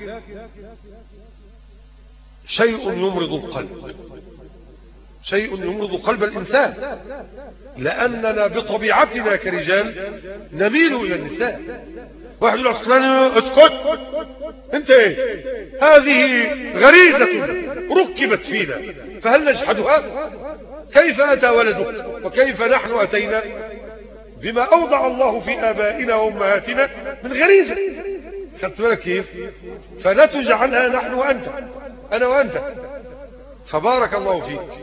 شيء يمرض القلب، شيء يمرض قلب الإنسان، لأننا بطبيعتنا كرجال نميل إلى النساء. واحد يقول أصلاً اسكت انت ايه؟ هذه غريزة ركبت فينا فهل نجحدها؟ كيف أتى ولدك وكيف نحن أتينا بما أوضع الله في آبائنا وأمهاتنا من غريزة. خدت بالك كيف؟ فنتج عنها نحن وأنت، أنا وأنت. فبارك الله فيك.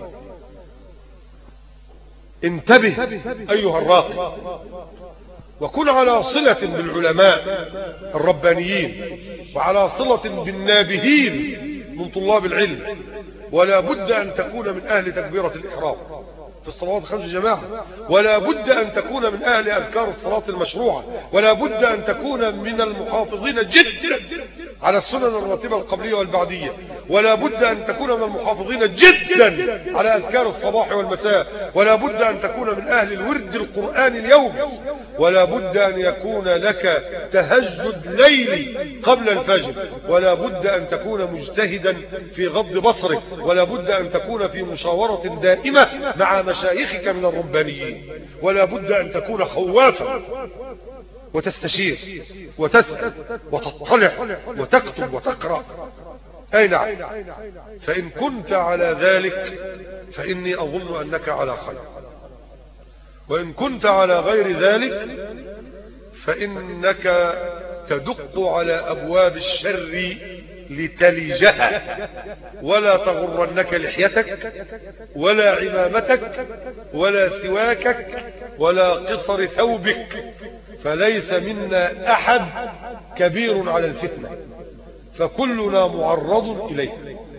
انتبه أيها الراقي، وكن على صلة بالعلماء الربانيين وعلى صلة بالنابهين من طلاب العلم. ولا بد أن تكون من أهل تكبيرة الإحرام في الصلوات الخمس جماعة، ولا بد أن تكون من أهل أذكار الصلاة المشروعة، ولا بد أن تكون من المحافظين جدا على السنن الراتبة القبلية والبعدية، ولا بد أن تكون من المحافظين جدا على أذكار الصباح والمساء، ولا بد أن تكون من أهل الورد القرآن اليومي، ولا بد أن يكون لك تهجد ليلي قبل الفجر، ولا بد أن تكون مجتهدا في غض بصرك، ولا بد أن تكون في مشاورة دائمة مع مشايخك من الربانيين، ولا بد أن تكون خوافا وتستشير وتسأل وتطلع وتكتب وتقرأ. أي نعم. فإن كنت على ذلك فإني أظن أنك على خير، وإن كنت على غير ذلك فإنك تدق على أبواب الشر لتلجها، ولا تغرنك لحيتك ولا عمامتك ولا سواكك ولا قصر ثوبك، فليس منا أحد كبير على الفتنة، فكلنا معرض إليه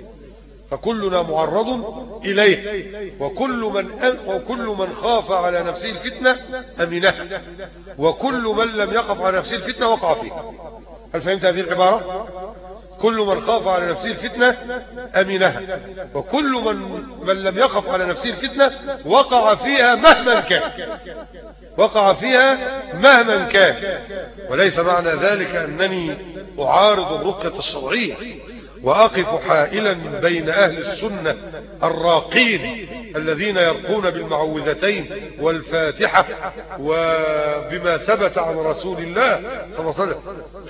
فكلنا معرض إليه وكل من وكل من خاف على نفسه الفتنة أمنها، وكل من لم يخف على نفسه الفتنة وقع فيها. هل فهمت هذه العبارة؟ كل من خاف على نفسه الفتنة أمنها، وكل من من لم يخف على نفسه الفتنة وقع فيها مهما كان وقع فيها مهما كان. وليس معنى ذلك أنني أعارض الرقية الشرعية وأقف حائلا بين أهل السنة الراقين الذين يرقون بالمعوذتين والفاتحة وبما ثبت عن رسول الله صلى الله عليه وسلم.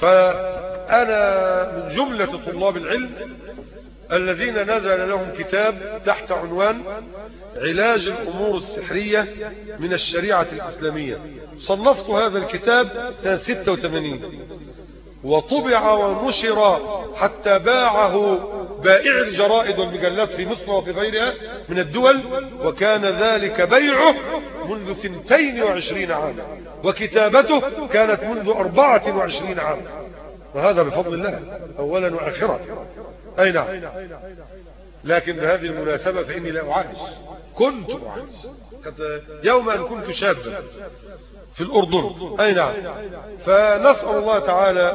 فأنا من جملة طلاب العلم الذين نزل لهم كتاب تحت عنوان علاج الأمور السحرية من الشريعة الإسلامية. صنفت هذا الكتاب سنة ستة وثمانين وطبع ونشر حتى باعه بائع الجرائد والمجلات في مصر وفي غيرها من الدول، وكان ذلك بيعه منذ اثنتين وعشرين عاما، وكتابته كانت منذ أربعة وعشرين عاما، وهذا بفضل الله أولا وآخرا. أي نعم. لكن بهذه المناسبة فإني لا أعايش، كنت أعايش يوم أن كنت شابا في الأردن. أي نعم. فنسأل الله تعالى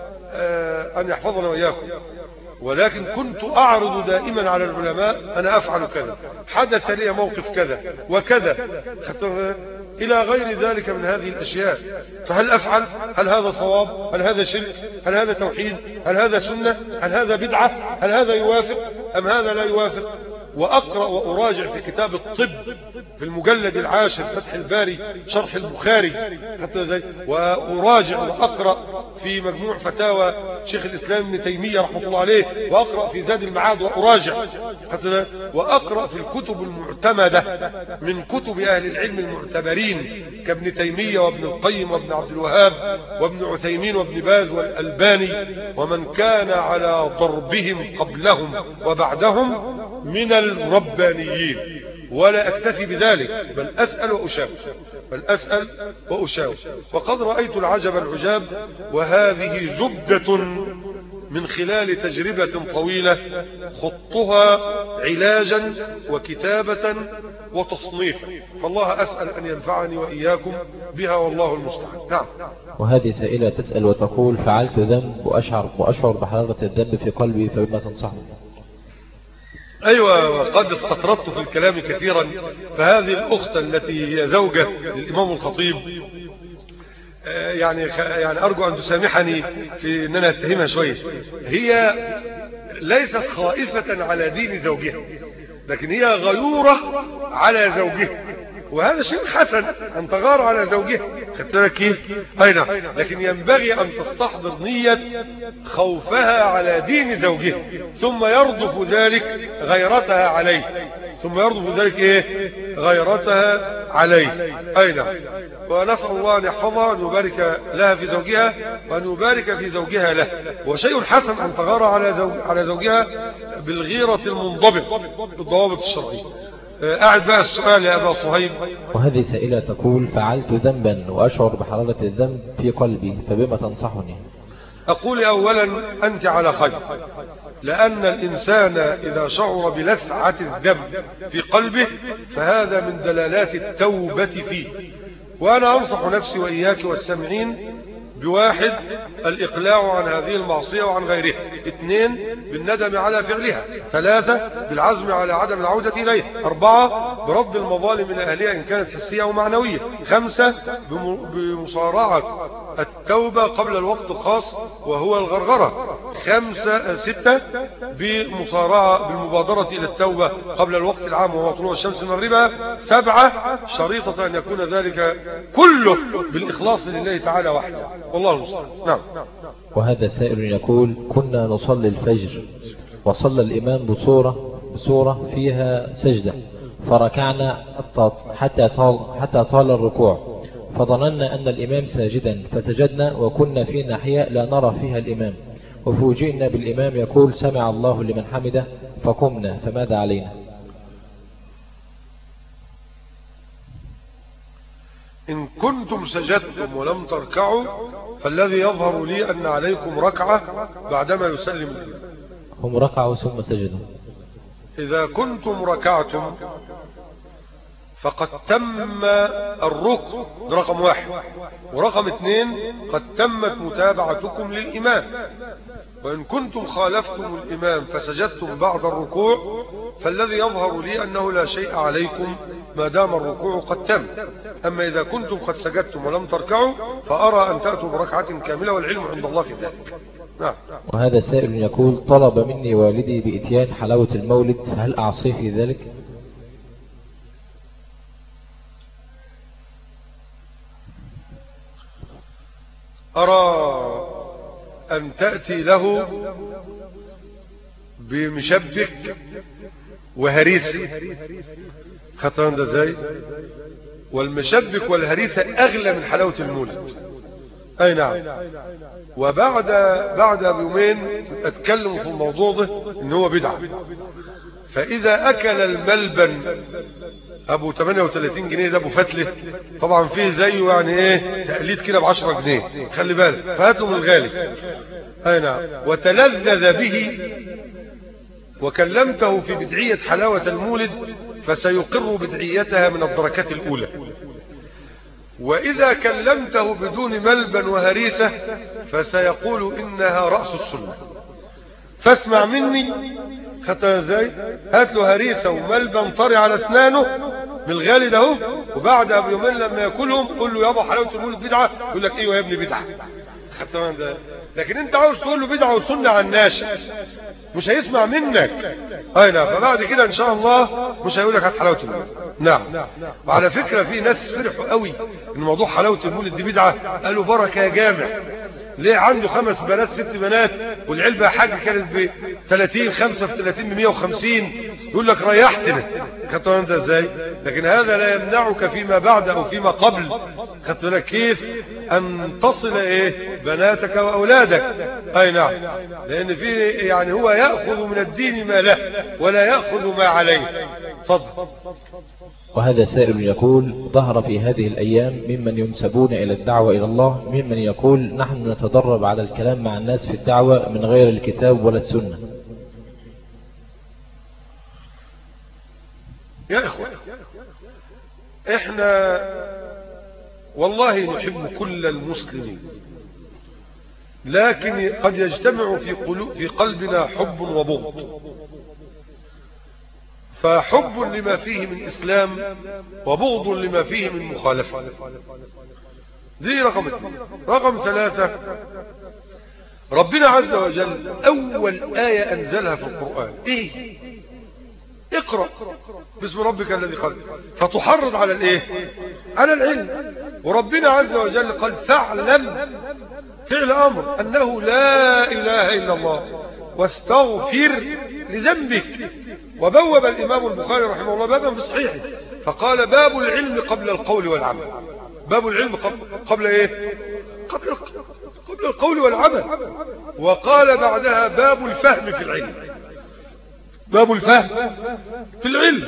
أن يحفظنا وإياكم. ولكن كنت أعرض دائما على العلماء أنا أفعل كذا، حدث لي موقف كذا وكذا، حتى إلى غير ذلك من هذه الأشياء. فهل أفعل؟ هل هذا صواب؟ هل هذا شرك؟ هل هذا توحيد؟ هل هذا سنة؟ هل هذا بدعة؟ هل هذا يوافق أم هذا لا يوافق؟ وأقرأ وأراجع في كتاب الطب في المجلد العاشر فتح الباري شرح البخاري حتى زي، وأراجع وأقرأ في مجموع فتاوى شيخ الإسلام ابن تيمية رحمة الله عليه، وأقرأ في زاد المعاد وأراجع حتى، وأقرأ في الكتب المعتمدة من كتب أهل العلم المعتبرين كابن تيمية وابن القيم وابن عبد الوهاب وابن عثيمين وابن باز والألباني ومن كان على ضربهم قبلهم وبعدهم من الربانيين. ولا أكتفي بذلك، بل أسأل وأشاور بل أسأل وأشاور وقد رأيت العجب العجاب، وهذه زبدة من خلال تجربة طويلة خطها علاجا وكتابة وتصنيفا، فالله أسأل أن ينفعني وإياكم بها والله المستعان. نعم. وهذه سائلة تسأل وتقول: فعلت ذنب وأشعر, وأشعر بحرارة الذنب في قلبي، فبما تنصحني؟ أيوة، وقد استطردت في الكلام كثيرا. فهذه الأخت التي هي زوجة للإمام الخطيب يعني يعني أرجو أن تسامحني في أن أنا أتهمها شوية. هي ليست خائفة على دين زوجها، لكن هي غيورة على زوجها، وهذا شيء حسن أن تغار على زوجها. خدت بالك كيف؟ أي نعم. لكن ينبغي أن تستحضر نية خوفها على دين زوجها، ثم يرضف ذلك غيرتها عليه ثم يرضف ذلك إيه؟ غيرتها عليه. أي نعم. ونسأل الله أن يحفظها وأن يبارك لها في زوجها وأن يبارك في زوجها له. وشيء حسن أن تغار على زوج على زوجها بالغيرة المنضبط بالضوابط الشرعية. أعد بقى السؤال يا أبا صهيب. وهذه سائلة تقول: فعلت ذنبا وأشعر بحرارة الذنب في قلبي، فبما تنصحني؟ أقول أولا أنت على خير، لأن الإنسان إذا شعر بلسعة الذنب في قلبه فهذا من دلالات التوبة فيه. وأنا أنصح نفسي وإياك والسامعين بواحد: الإقلاع عن هذه المعصية وعن غيرها. اثنين: بالندم على فعلها. ثلاثة: بالعزم على عدم العودة إليه. أربعة: برد المظالم إلى أهلها إن كانت حسية أو معنوية. خمسة: بمصارعة التوبة قبل الوقت الخاص وهو الغرغرة. خمسة ستة: بمصارعة بالمبادرة إلى التوبة قبل الوقت العام وهو طلوع الشمس من مغربها. سبعة: شريطة أن يكون ذلك كله بالإخلاص لله تعالى وحده، والله المستعان. نعم. وهذا سائل يقول: كنا نصلي الفجر وصلى الإمام بصورة بصورة فيها سجدة، فركعنا حتى طال حتى طال الركوع، فظننا أن الإمام ساجدا فسجدنا وكنا في ناحية لا نرى فيها الإمام، وفوجئنا بالإمام يقول سمع الله لمن حمده فقمنا، فماذا علينا؟ إن كنتم سجدتم ولم تركعوا فالذي يظهر لي أن عليكم ركعة بعدما يسلم الإمام. هم ركعوا ثم سجدوا. إذا كنتم ركعتم فقد تم الركن، رقم واحد، ورقم اثنين قد تمت متابعتكم للإمام. وإن كنتم خالفتم الإمام فسجدتم بعد الركوع فالذي يظهر لي أنه لا شيء عليكم ما دام الركوع قد تم. أما إذا كنتم قد سجدتم ولم تركعوا فأرى أن تأتوا بركعة كاملة، والعلم عند الله في ذلك. نعم. وهذا سائل يقول طلب مني والدي بإتيان حلاوة المولد، فهل أعصيه في ذلك؟ أرى أن تأتي له بمشبك وهريسة، خطان ده زي، والمشبك والهريسة أغلى من حلاوة المولد. أي نعم. وبعد بعد بيومين أتكلم في الموضوع ده إن هو بدعة. فإذا أكل الملبن أبو ثمانية وثلاثين جنيه ده أبو فتله، طبعا فيه زيه يعني إيه تقليد كده بعشرة جنيه، خلي بالك، فهات له من الغالي. أي نعم. وتلذذ به وكلمته في بدعية حلاوة المولد فسيقر بدعيتها من الدركات الأولى. وإذا كلمته بدون ملبن وهريسة فسيقول إنها رأس السنة. فاسمع مني، خطأ ازاي؟ هات له هريسة وملبن طري على اسنانه من الغالي ده، وبعد بيومين لما ياكلهم قول له يابا حلاوة المولد بدعة، يقول لك ايوه يا ابني بدعة. خطأ ده. لكن انت عاوز تقول له بدعة وسنة على الناشئ مش هيسمع منك. اي نعم. فبعد كده ان شاء الله مش هيقول لك هات حلاوة المولد. نعم. وعلى فكرة في ناس فرحوا قوي ان موضوع حلاوة المولد دي بدعة، قالوا بركة يا جامع. ليه؟ عنده خمس بنات ست بنات والعلبة حاجة كانت ب ثلاثين، خمسة في ثلاثين ب مئة وخمسين، يقول لك ريحتنا. خدت انت ازاي؟ لكن هذا لا يمنعك فيما بعد او فيما قبل، خدت لك كيف ان تصل ايه بناتك واولادك. اي نعم. لان في يعني هو يأخذ من الدين ما له ولا يأخذ ما عليه. تفضل. وهذا سائل يقول ظهر في هذه الأيام ممن ينسبون إلى الدعوة إلى الله ممن يقول نحن نتدرب على الكلام مع الناس في الدعوة من غير الكتاب ولا السنة. يا إخوة، إحنا والله نحب كل المسلمين، لكن قد يجتمع في قلوب في قلبنا حب وبغض. فحب لما فيه من إسلام وبغض لما فيه من مخالفة. دي رقم اثنين. رقم ثلاثة، ربنا عز وجل أول آية أنزلها في القرآن إيه؟ اقرأ باسم ربك الذي خلق، فتحرض على الإيه؟ على العلم. وربنا عز وجل قال فاعلم، فعل أمر، أنه لا إله إلا الله واستغفر لذنبك. وبوب الإمام البخاري رحمه الله بابا في صحيحه فقال باب العلم قبل القول والعمل. باب العلم قبل, قبل ايه قبل, قبل القول والعمل. وقال بعدها باب الفهم في العلم. باب الفهم في العلم.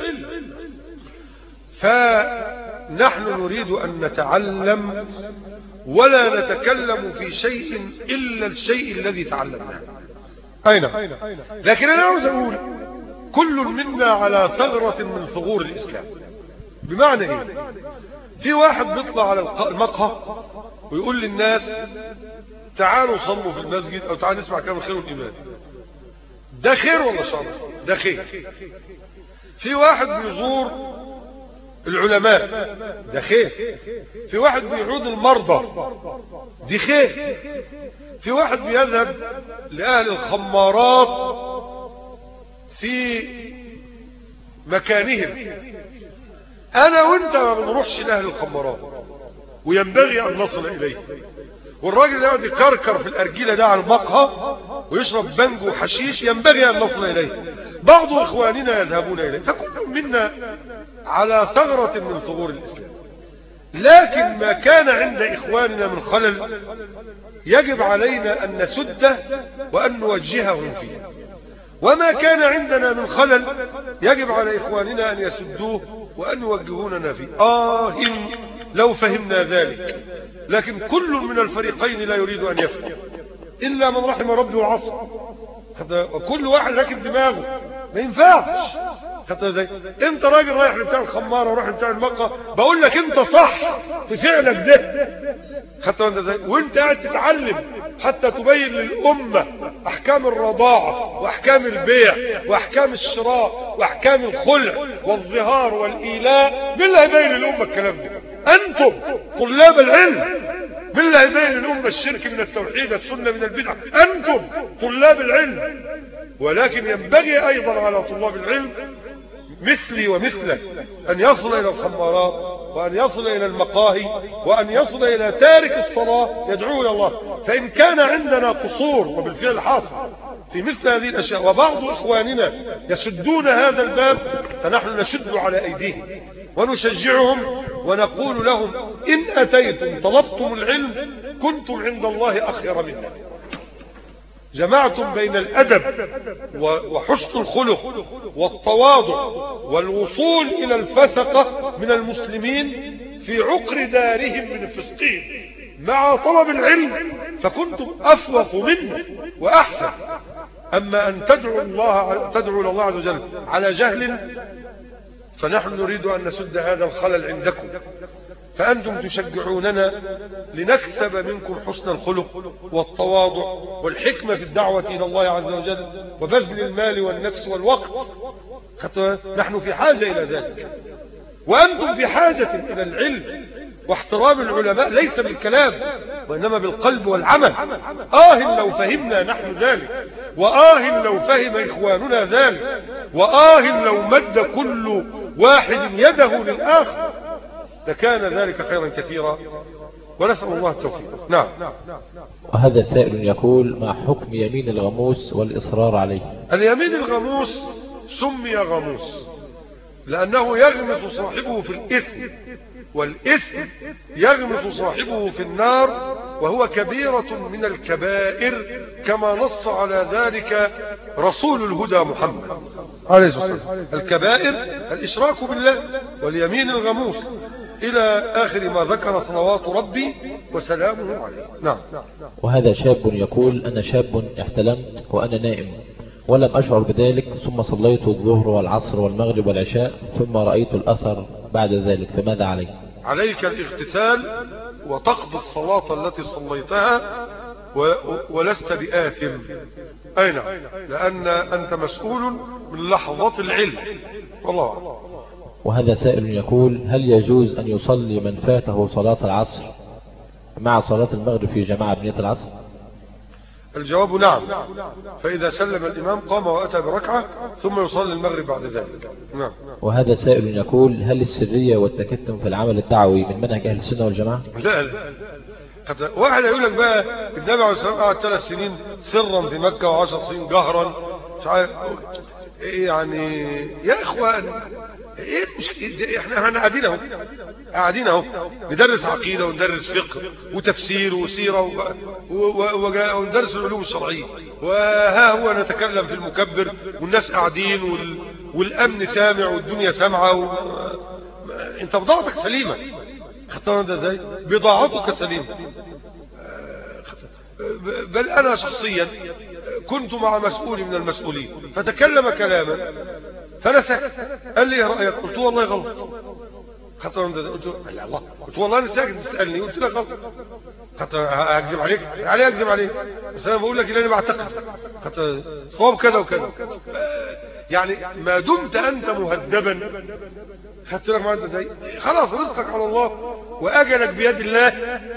فنحن نريد أن نتعلم ولا نتكلم في شيء إلا الشيء الذي تعلمناه. أين؟ لكن أنا عاوز أقول كل منا على ثغرة من ثغور الإسلام. بمعنى إيه؟ في واحد بيطلع على المقهى ويقول للناس تعالوا صلوا في المسجد أو تعالوا نسمع كلام الخير والإيمان. ده خير ولا شر؟ ده خير. في واحد بيزور العلماء، ده خير. في واحد بيعود المرضى، دي خير. في واحد بيذهب لأهل الخمارات في مكانهم. أنا وأنت ما بنروحش لأهل الخمارات وينبغي أن نصل إليه. والراجل يقعد يكركر في الأرجيلة ده على المقهى ويشرب بنجو وحشيش، ينبغي أن نصل إليه. بعض إخواننا يذهبون إليه. فكل منا على ثغرة من ثغور الإسلام، لكن ما كان عند إخواننا من خلل يجب علينا أن نسده وأن نوجههم فيه، وما كان عندنا من خلل يجب على إخواننا أن يسدوه وأن يوجهوننا فيه. آه إن لو فهمنا ذلك، لكن كل من الفريقين لا يريد أن يفهم إلا من رحم ربي وعصر، وكل واحد راكب دماغه، ما ينفعش. خدت زي انت راجل رايح لبتاع الخماره ورايح لبتاع المقه، بقول لك انت صح في فعلك ده. خدت انت زي وانت قاعد تتعلم حتى تبين للامه احكام الرضاعه واحكام البيع واحكام الشراء واحكام الخلع والظهار والايلاء. مين اللي هيبين للامه الكلام ده؟ انتم طلاب العلم. مين اللي هيبين للامه الشرك من التوحيد، السنه من البدع؟ انتم طلاب العلم. ولكن ينبغي ايضا على طلاب العلم مثلي ومثلك أن يصل إلى الخمارات، وأن يصل إلى المقاهي، وأن يصل إلى تارك الصلاة يدعو إلى الله. فإن كان عندنا قصور، وبالفعل حاصل في مثل هذه الأشياء، وبعض إخواننا يسدون هذا الباب، فنحن نشد على أيديهم ونشجعهم ونقول لهم إن أتيتم طلبتم العلم كنتم عند الله أخير منا، جمعتم بين الأدب وحسن الخلق والتواضع والوصول إلى الفسقة من المسلمين في عقر دارهم من الفسقين مع طلب العلم، فكنتم أفوق منا وأحسن. أما أن تدعو الله تدعو الله عز وجل على جهل، فنحن نريد أن نسد هذا الخلل عندكم، فأنتم تشجعوننا لنكسب منكم حسن الخلق والتواضع والحكمة في الدعوة إلى الله عز وجل وبذل المال والنفس والوقت. حتى نحن في حاجة إلى ذلك، وأنتم في حاجة إلى العلم واحترام العلماء، ليس بالكلام وإنما بالقلب والعمل. آه لو فهمنا نحن ذلك، وآه لو فهم إخواننا ذلك، وآه لو مد كل واحد يده للآخر لكان ذلك خيرا كثيرا، ونسأل الله التوفيق. نعم. وهذا سائل يقول: ما حكم يمين الغموس والإصرار عليه؟ اليمين الغموس سمي غموس لأنه يغمس صاحبه في الإثم، والإثم يغمس صاحبه في النار، وهو كبيرة من الكبائر كما نص على ذلك رسول الهدى محمد عليه الصلاة والسلام. الكبائر الإشراك بالله واليمين الغموس إلى آخر ما ذكر صلوات ربي وسلامه عليه. نعم. وهذا شاب يقول: أنا شاب احتلمت وأنا نائم ولم أشعر بذلك، ثم صليت الظهر والعصر والمغرب والعشاء، ثم رأيت الأثر بعد ذلك، فماذا علي؟ عليك الاغتسال وتقضي الصلاة التي صليتها و... ولست بآثم. أي نعم، لأن أنت مسؤول من لحظات العلم، والله أعلم. وهذا سائل يقول: هل يجوز أن يصلي من فاته صلاة العصر مع صلاة المغرب في جماعة بنية العصر؟ الجواب نعم، فإذا سلم الإمام قام وأتى بركعة ثم يصلي المغرب بعد ذلك. نعم. وهذا سائل يقول: هل السرية والتكتم في العمل الدعوي من منهج أهل السنة والجماعة؟ لا لا، واحد يقول لك بقى النبي عليه الصلاة والسلام قعد ثلاث سنين سرا في مكة وعشر سنين جهرا، مش عارف ايه يعني. يا اخوان ايه المشكله؟ احنا احنا قاعدين اهو قاعدين اهو ندرس عقيده وندرس فقه وتفسير وسيره وندرس العلوم الشرعيه، وها هو نتكلم في المكبر والناس قاعدين وال... والامن سامع والدنيا سامعه و... انت بضاعتك سليمه. خدتها ده ازاي؟ بضاعتك سليمه. بل انا شخصيا كنت مع مسؤول من المسؤولين فتكلم كلاما فانا ساكت، قال لي: يا رايك؟ قلت والله غلط. خدت قلت لا الله، قلت والله انا ساكت، تسالني قلت لك غلط. خدت اكذب عليك؟ علي اكذب عليك؟ بس انا بقول لك اللي انا بعتقد. خدت صواب كذا وكذا، يعني ما دمت انت مهذبا خدت لك ما انت زي خلاص رزقك على الله واجلك بيد الله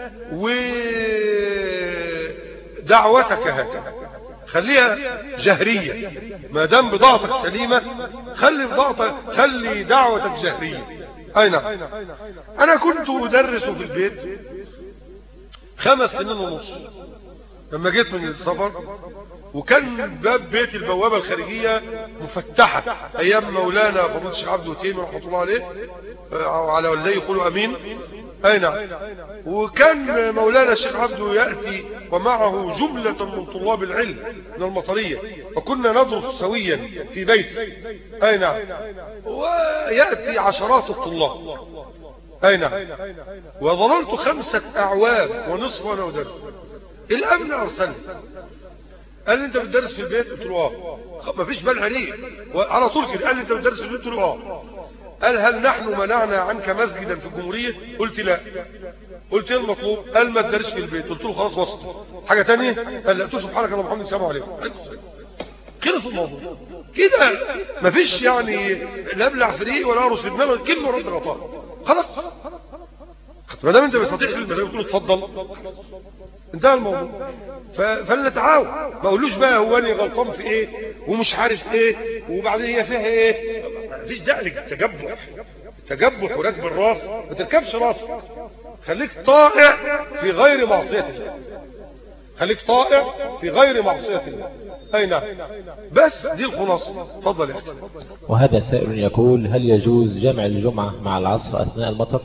ودعوتك هكذا، خليها جهرية. ما دام بضاعتك سليمة خلي بضاعتك، خلي دعوتك جهرية. اي نعم. انا كنت ادرس في البيت خمس سنين ونص لما جيت من السفر، وكان باب بيت البوابة الخارجية مفتحة ايام مولانا فضيلة الشيخ عبد الوتيم رحمة الله عليه وعلى والديه يقولوا امين. اي نعم. وكان مولانا الشيخ عبده يأتي ومعه جملة من طلاب العلم من المطرية، وكنا ندرس سويا في بيت. اي نعم. ويأتي عشرات الطلاب. اي نعم. وظللت خمسة اعوام ونصف وانا ادرس. الامن ارسلني قال لي انت بتدرس في البيت؟ قلت له اه. ما فيش بال عليه على طول كده. قال لي انت بتدرس في البيت؟ قلت له اه. قال هل نحن منعنا عنك مسجدا في الجمهورية؟ قلت لا. قلت ايه المطلوب؟ قال ما تدرس في البيت. قلت له خلاص وسط. حاجة تانية؟ قال لا. قلت له سبحانك اللهم وبحمدك السلام عليكم. خلص الموضوع كده. ما فيش يعني لا ابلع فريق ولا ارش في دماغه كلمة رد غطاء. خلاص. ما دام انت بتفتح المدام بتقول له اتفضل انتهى الموضوع. فلنتعاون. ما اقولوش بقى هو انا غلطان في ايه ومش عارف ايه وبعدين هي فيها ايه. مفيش داعي للتجبح. التجبح وركب الراس ما تركبش راسك. خليك طائع في غير معصية الله. خليك طائع في غير معصية الله. اي نعم. بس دي الخلاصة. اتفضل يا اخي. وهذا سائل يقول هل يجوز جمع الجمعة مع العصر اثناء المطر؟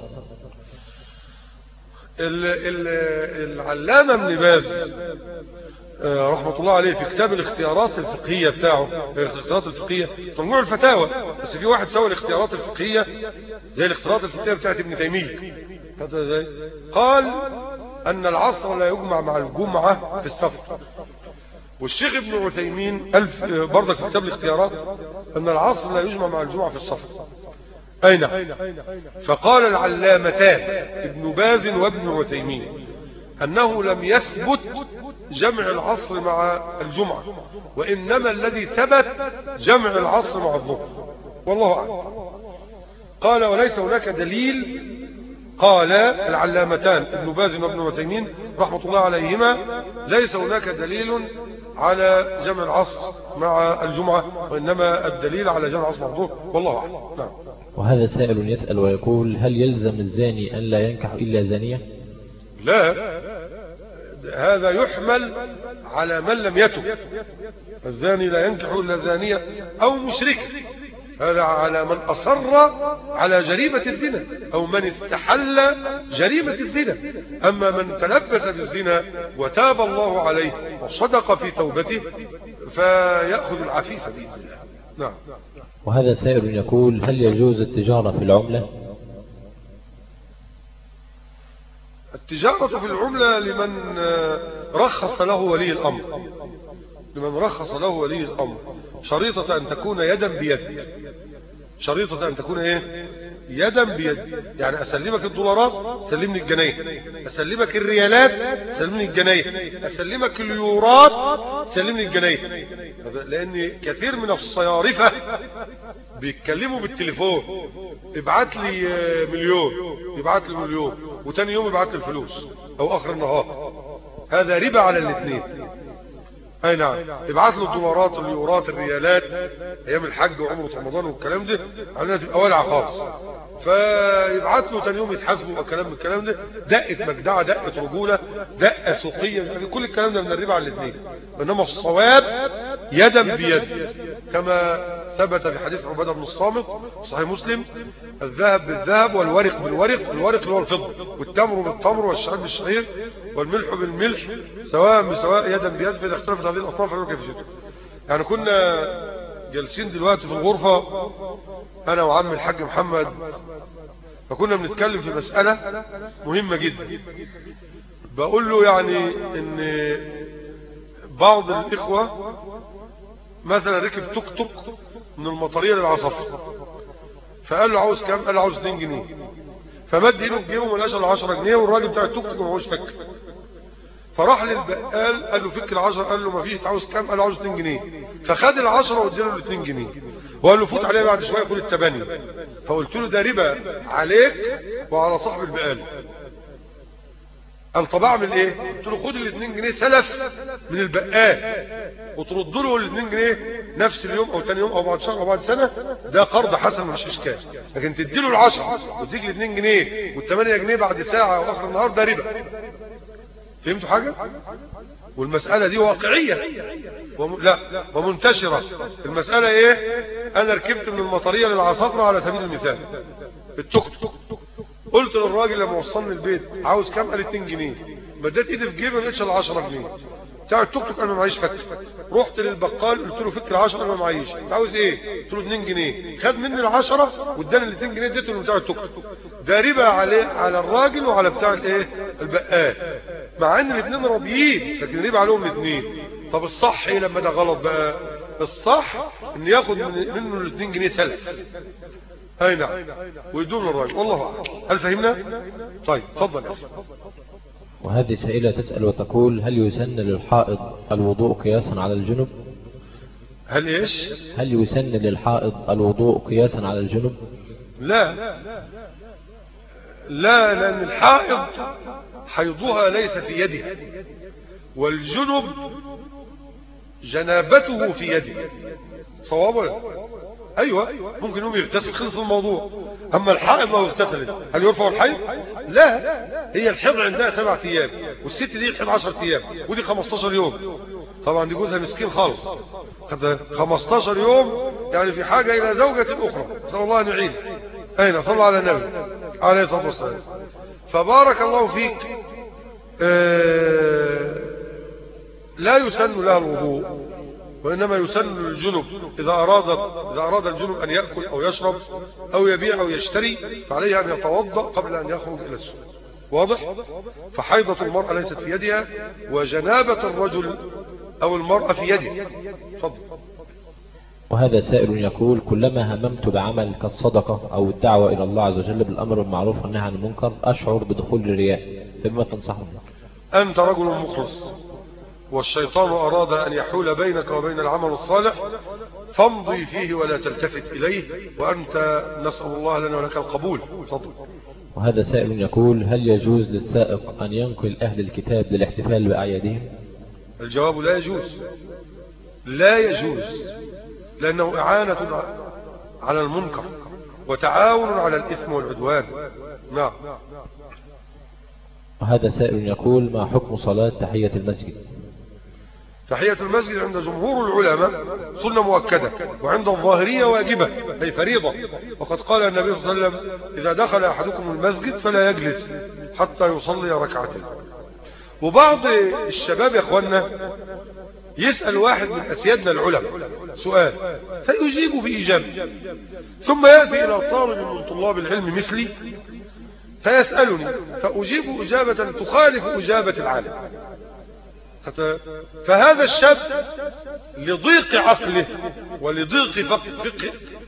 العلامة ابن باز رحمة الله عليه في كتاب الاختيارات الفقهية بتاعه، الاختيارات الفقهية مجموع الفتاوى، بس في واحد سوى الاختيارات الفقهية زي الاختيارات الفقهية بتاعت ابن تيمية، قال ان العصر لا يجمع مع الجمعة في السفر. والشيخ ابن عثيمين ألف برضك في كتاب الاختيارات ان العصر لا يجمع مع الجمعة في السفر. اين؟ فقال العلامتان ابن باز وابن عثيمين انه لم يثبت جمع العصر مع الجمعة، وانما الذي ثبت جمع العصر مع الظهر، والله اعلم. قال وليس هناك دليل. قال العلامتان ابن باز وابن عثيمين رحمة الله عليهما ليس هناك دليل على جمع العصر مع الجمعة، وانما الدليل على جمع العصر مع الظهر، والله اعلم. نعم. وهذا سائل يسأل ويقول هل يلزم الزاني أن لا ينكح إلا زانية؟ لا، هذا يحمل على من لم يتب. الزاني لا ينكح إلا زانية أو مشركة، هذا على من أصر على جريمة الزنا أو من استحل جريمة الزنا. أما من تلبس بالزنا وتاب الله عليه وصدق في توبته فيأخذ العفيف بإذن الله. نعم. وهذا سائل يقول هل يجوز التجارة في العملة؟ التجارة في العملة لمن رخص له ولي الأمر، لمن رخص له ولي الأمر، شريطة أن تكون يدا بيد، شريطة أن تكون إيه؟ يدا بيد. يعني أسلمك الدولارات سلمني الجنيه، أسلمك الريالات سلمني الجنيه، أسلمك اليورات سلمني الجنيه. لأن كثير من الصيارفة بيتكلموا بالتليفون، ابعت لي مليون، يبعت لي مليون وتاني يوم يبعت لي الفلوس أو آخر النهار. هذا ربا على الاثنين. اي نعم. يبعت له الدولارات اليورات الريالات ايام الحج وعمره رمضان والكلام ده علينا تبقى والعه خالص، فيبعت له ثاني يوم يتحاسبوا والكلام الكلام ده دقه مجدعه، دقه رجوله، دقه سوقيه، يعني كل الكلام ده من الربا على الاثنين. انما الصواب يدا بيد كما ثبت في حديث عباده بن الصامت صحيح مسلم: الذهب بالذهب والورق بالورق، الورق اللي هو الفضه، والتمر بالتمر والشعير بالشعير والملح بالملح سواء بسواء يدا بيد، فاذا اختلفت هذه الاصناف فلا كيف شئت. يعني كنا جالسين دلوقتي في الغرفه انا وعم الحاج محمد، فكنا بنتكلم في مساله مهمه جدا. بقول له يعني ان بعض الاخوه مثلا ركب توك توك من المطريه للعصفر، فقال له عاوز كام؟ قال له عاوز اتنين جنيه، فمد ايده في جيبه ما لقاش الا عشرة جنيه، والراجل بتاع التوك توك ما هوش فك. فراح للبقال قال له فك العشرة، قال له ما فيش، عاوز كام؟ قال له عاوز اتنين جنيه. فخد العشرة واديله الاتنين جنيه وقال له فوت عليه بعد شويه خد التباني. فقلت له ده ربا عليك وعلى صاحب البقال. قال طب اعمل ايه؟ قلت له خد الاتنين جنيه سلف من البقال وترد له الاتنين جنيه نفس اليوم او تاني يوم او بعد شهر او بعد سنه، ده قرض حسن مش اشكال. لكن تديله العشرة وتديك الاتنين جنيه والثمانية جنيه بعد ساعه او اخر النهار، ده ربا. فهمتوا حاجه؟ والمساله دي واقعيه وم... لا ومنتشره. المساله ايه؟ انا ركبت من المطريه للعصافره على سبيل المثال بالتوك توك، قلت للراجل لما وصلني البيت عاوز كام؟ قال اتنين جنيه. مديت ايدي في جيبي ما لقيتش الا عشرة جنيه. بتاع التوك توك انا ما معيش فك. رحت للبقال قلت له فك العشرة انا ما معيش. انت عاوز ايه؟ قلت له اتنين جنيه. خد مني العشرة واداني ال اتنين جنيه اديته لبتاع التوك توك. ده ربا عليه على الراجل وعلى بتاع الايه البقال، مع ان الاثنين راضيين لكن ربا عليهم الاثنين. طب الصح ايه لما ده غلط بقى؟ الصح ان ياخد منه ال اتنين جنيه سلف. اي نعم، ويدوم للراجل. والله اعلم. هل فهمنا؟ طيب اتفضل يا اخي. وهذه سائلة تسأل وتقول: هل يسن للحائض الوضوء قياسا على الجنب؟ هل ايش؟ هل يسن للحائض الوضوء قياسا على الجنب؟ لا لا، لأن الحائض حيضها ليس في يدها، والجنب جنابته في يده. صواب ولا؟ ايوه، ممكن يوم يغتسل خلص الموضوع. اما الحائض لو اغتسلت هل يرفع الحيض؟ لا، هي الحيض عندها سبعة ايام والست دي الحيض عشرة ايام ودي خمستاشر يوم. طبعا دي جوزها مسكين خالص، خمستاشر يوم يعني في حاجة الى زوجة اخرى. نسأل الله ان يعين. اين صلى على النبي عليه الصلاة والسلام. فبارك الله فيك. آه لا يسن لها الوضوء، وإنما يسن للجنب إذا أراد إذا أراد الجنب أن يأكل أو يشرب أو يبيع أو يشتري فعليه أن يتوضأ قبل أن يخرج إلى السوق. واضح؟ فحيضة المرأة ليست في يدها، وجنابة الرجل أو المرأة في يده. فضل. وهذا سائل يقول: كلما هممت بعمل كالصدقة أو الدعوة إلى الله عز وجل بالأمر بالمعروف والنهي عن المنكر أشعر بدخول الرياء، فبما تنصحني؟ أنت رجل مخلص، والشيطان أراد أن يحول بينك وبين العمل الصالح، فامضي فيه ولا تلتفت إليه، وأنت نسأل الله لنا ولك القبول. صدق. وهذا سائل يقول: هل يجوز للسائق أن ينقل أهل الكتاب للاحتفال بأعيادهم؟ الجواب لا يجوز. لا يجوز، لأنه إعانة على المنكر وتعاون على الإثم والعدوان. نعم. وهذا سائل يقول: ما حكم صلاة تحية المسجد؟ تحية المسجد عند جمهور العلماء سنة مؤكدة، وعند الظاهرية واجبة أي فريضة. وقد قال النبي صلى الله عليه وسلم: إذا دخل أحدكم المسجد فلا يجلس حتى يصلي ركعتين. وبعض الشباب يا اخوانا يسأل واحد من أسيادنا العلماء سؤال فيجيب بإجابة، ثم يأتي إلى طالب من طلاب العلم مثلي فيسألني فأجيب إجابة تخالف إجابة العالم. فهذا الشاب لضيق عقله ولضيق فقه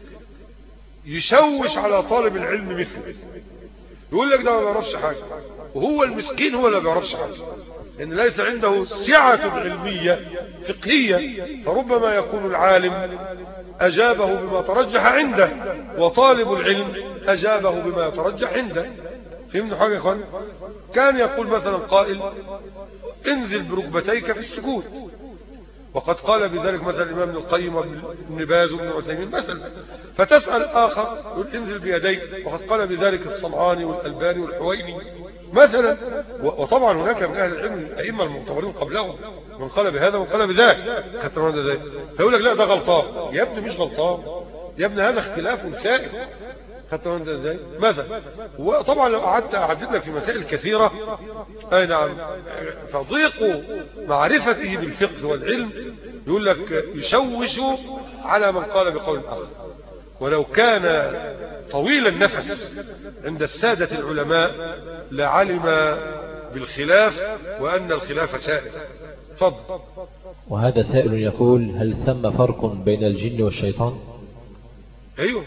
يشوش على طالب العلم مثله، يقول لك ده ما بيعرفش حاجة، وهو المسكين هو اللي ما بيعرفش حاجة، إن ليس عنده سعة علمية فقهية. فربما يكون العالم أجابه بما ترجح عنده، وطالب العلم أجابه بما يترجح عنده. فهمنا حاجة يا اخوان؟ كان يقول مثلا قائل: انزل بركبتيك في السجود، وقد قال بذلك مثلا الإمام ابن القيم وابن باز وابن عثيمين مثلا. فتسأل آخر يقول: انزل بيديك، وقد قال بذلك الصنعاني والألباني والحويني مثلا. وطبعا هناك من أهل العلم الأئمة المعتبرين قبلهم من قال بهذا ومن قال بذلك. فيقول لك لا ده غلطان. يا ابني مش غلطان يا ابني، هذا اختلاف سائغ. خدت بالك ازاي؟ مثلا. وطبعا لو قعدت اعدد لك في مسائل كثيره، اي نعم، فضيق معرفته بالفقه والعلم يقول لك يشوش على من قال بقول اخر. ولو كان طويل النفس عند الساده العلماء لعلم بالخلاف وان الخلاف سائغ. تفضل. وهذا سائل يقول: هل ثم فرق بين الجن والشيطان؟ ايوه،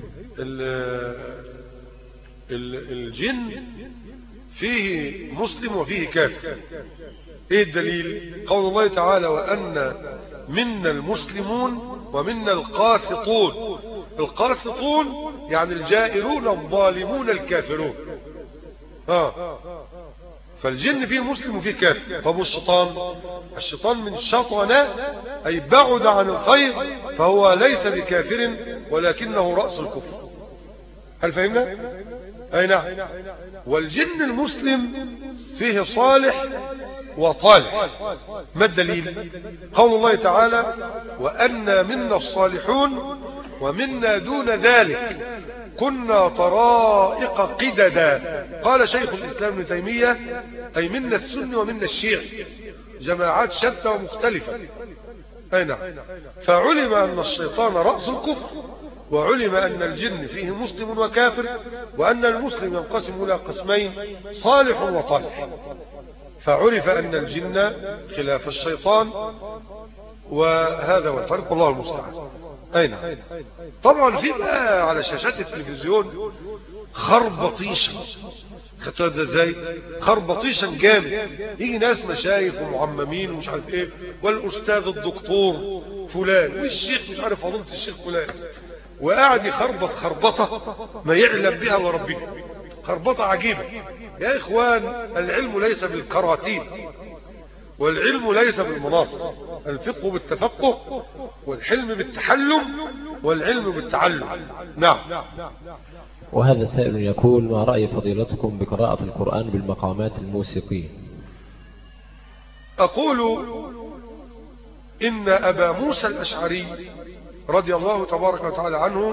الجن فيه مسلم وفيه كافر. ايه الدليل؟ قول الله تعالى: وأن منا المسلمون ومنا القاسطون. القاسطون يعني الجائرون الظالمون الكافرون. اه فالجن فيه مسلم وفيه كافر. طب والشيطان؟ الشيطان من شطن أي بعد عن الخير، فهو ليس بكافر ولكنه رأس الكفر. هل فهمنا؟ أي نعم. والجن المسلم فيه صالح وطالح. ما الدليل؟ قول الله تعالى: وأنا منا الصالحون ومنا دون ذلك كنا طرائق قددا. قال شيخ الإسلام ابن تيمية أي منا السني ومنا الشيعي، جماعات شتى ومختلفة. أي نعم. فعلم أن الشيطان رأس الكفر، وعلم أن الجن فيه مسلم وكافر، وأن المسلم ينقسم إلى قسمين صالح وطالح. فعرف أن الجن خلاف الشيطان، وهذا هو الفرق، الله المستعان. أين طبعا في بقى على شاشات التلفزيون خربطيشا، خدتوا ده ازاي؟ خربطيشا جامد، يجي ناس مشايخ ومعممين ومش عارف ايه، والاستاذ الدكتور فلان والشيخ مش عارف فضيلة الشيخ فلان، وقاعد يخربط خربطه ما يعلم بها وربه، خربطه عجيبه. يا اخوان، العلم ليس بالكراتين، والعلم ليس بالمناصر، الفقه بالتفقه، والحلم بالتحلم، والعلم بالتعلم. نعم. وهذا سائل يقول: ما رأي فضيلتكم بقراءة القرآن بالمقامات الموسيقية؟ أقول إن أبا موسى الأشعري رضي الله تبارك وتعالى عنه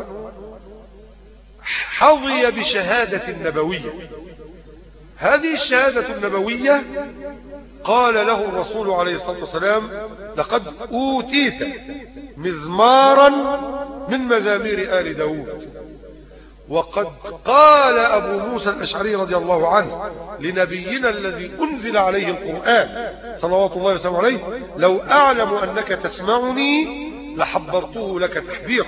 حظي بشهادة النبوية. هذه الشهادة النبوية قال له الرسول عليه الصلاة والسلام: لقد أوتيت مزمارا من مزامير آل داود. وقد قال أبو موسى الأشعري رضي الله عنه لنبينا الذي أنزل عليه القرآن صلوات الله وسلامه عليه: لو أعلم أنك تسمعني لحبرته لك تحبيرا.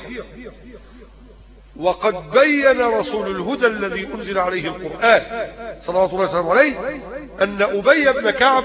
وقد بين رسول الهدى الذي أنزل عليه القرآن صلوات الله وسلامه عليه أن أبي بن كعب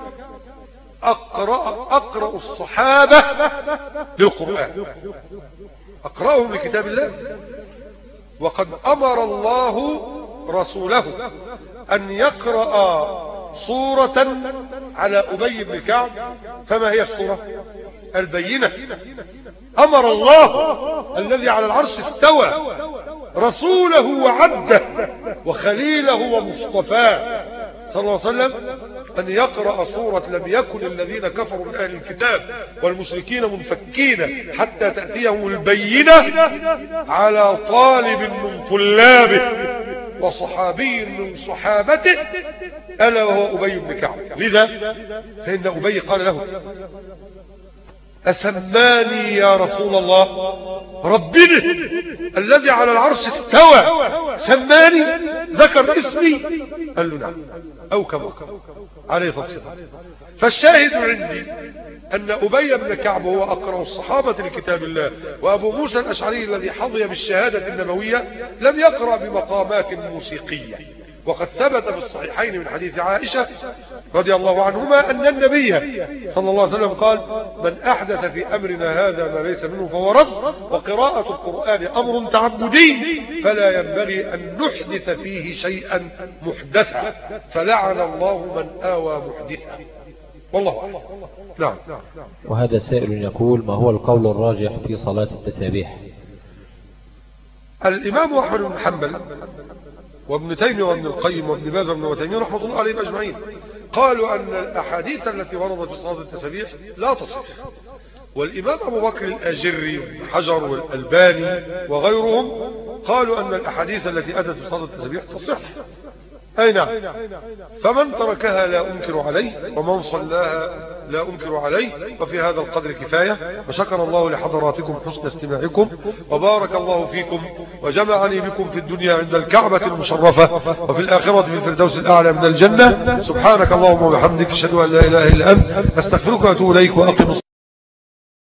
أقرأ, أقرأ الصحابة للقرآن، أقرأهم لكتاب الله. وقد أمر الله رسوله أن يقرأ صورة على أبي بن كعب. فما هي الصورة؟ البينة. أمر الله الذي على العرش استوى رسوله وعبده وخليله ومصطفاه صلى الله عليه وسلم أن يقرأ صورة لم يكن الذين كفروا من أهل الكتاب والمشركين منفكين حتى تأتيهم البينة على طالب من طلابه وصحابي من صحابته ألا وهو أبي بن كعب. لذا فإن أبي قال له: أسماني يا رسول الله ربنا الذي على العرش استوى سماني، ذكر اسمي؟ قال له: نعم، أو كما عليه الصلاة والسلام. فالشاهد عندي أن أبي بن كعب هو أقرأ الصحابة لكتاب الله، وأبو موسى الأشعري الذي حظي بالشهادة النبوية لم يقرأ بمقامات موسيقية. وقد ثبت في الصحيحين من حديث عائشة رضي الله عنهما أن النبي صلى الله عليه وسلم قال: من أحدث في أمرنا هذا ما ليس منه فهو رد. وقراءة القرآن أمر تعبدي، فلا ينبغي أن نحدث فيه شيئا محدثا، فلعن الله من آوى محدثا. والله أعلم. نعم. وهذا سائل يقول: ما هو القول الراجح في صلاة التسابيح؟ الإمام أحمد بن حنبل وابن تيمية وابن القيم وابن باز وابن تيمية رحمة الله عليهم أجمعين قالوا أن الأحاديث التي وردت في صلاة التسابيح لا تصح. والإمام أبو بكر الأجري والحجر والألباني وغيرهم قالوا أن الأحاديث التي أتت في صلاة التسابيح تصح. أي نعم. فمن تركها لا أنكر عليه، ومن صلاها لا أنكر عليه. وفي هذا القدر كفاية، وشكر الله لحضراتكم حسن استماعكم، وبارك الله فيكم، وجمعني بكم في الدنيا عند الكعبة المشرفة، وفي الآخرة في الفردوس الأعلى من الجنة. سبحانك اللهم وبحمدك، أشهد أن لا إله إلا أنت، أستغفرك وأتوب إليك، وأقم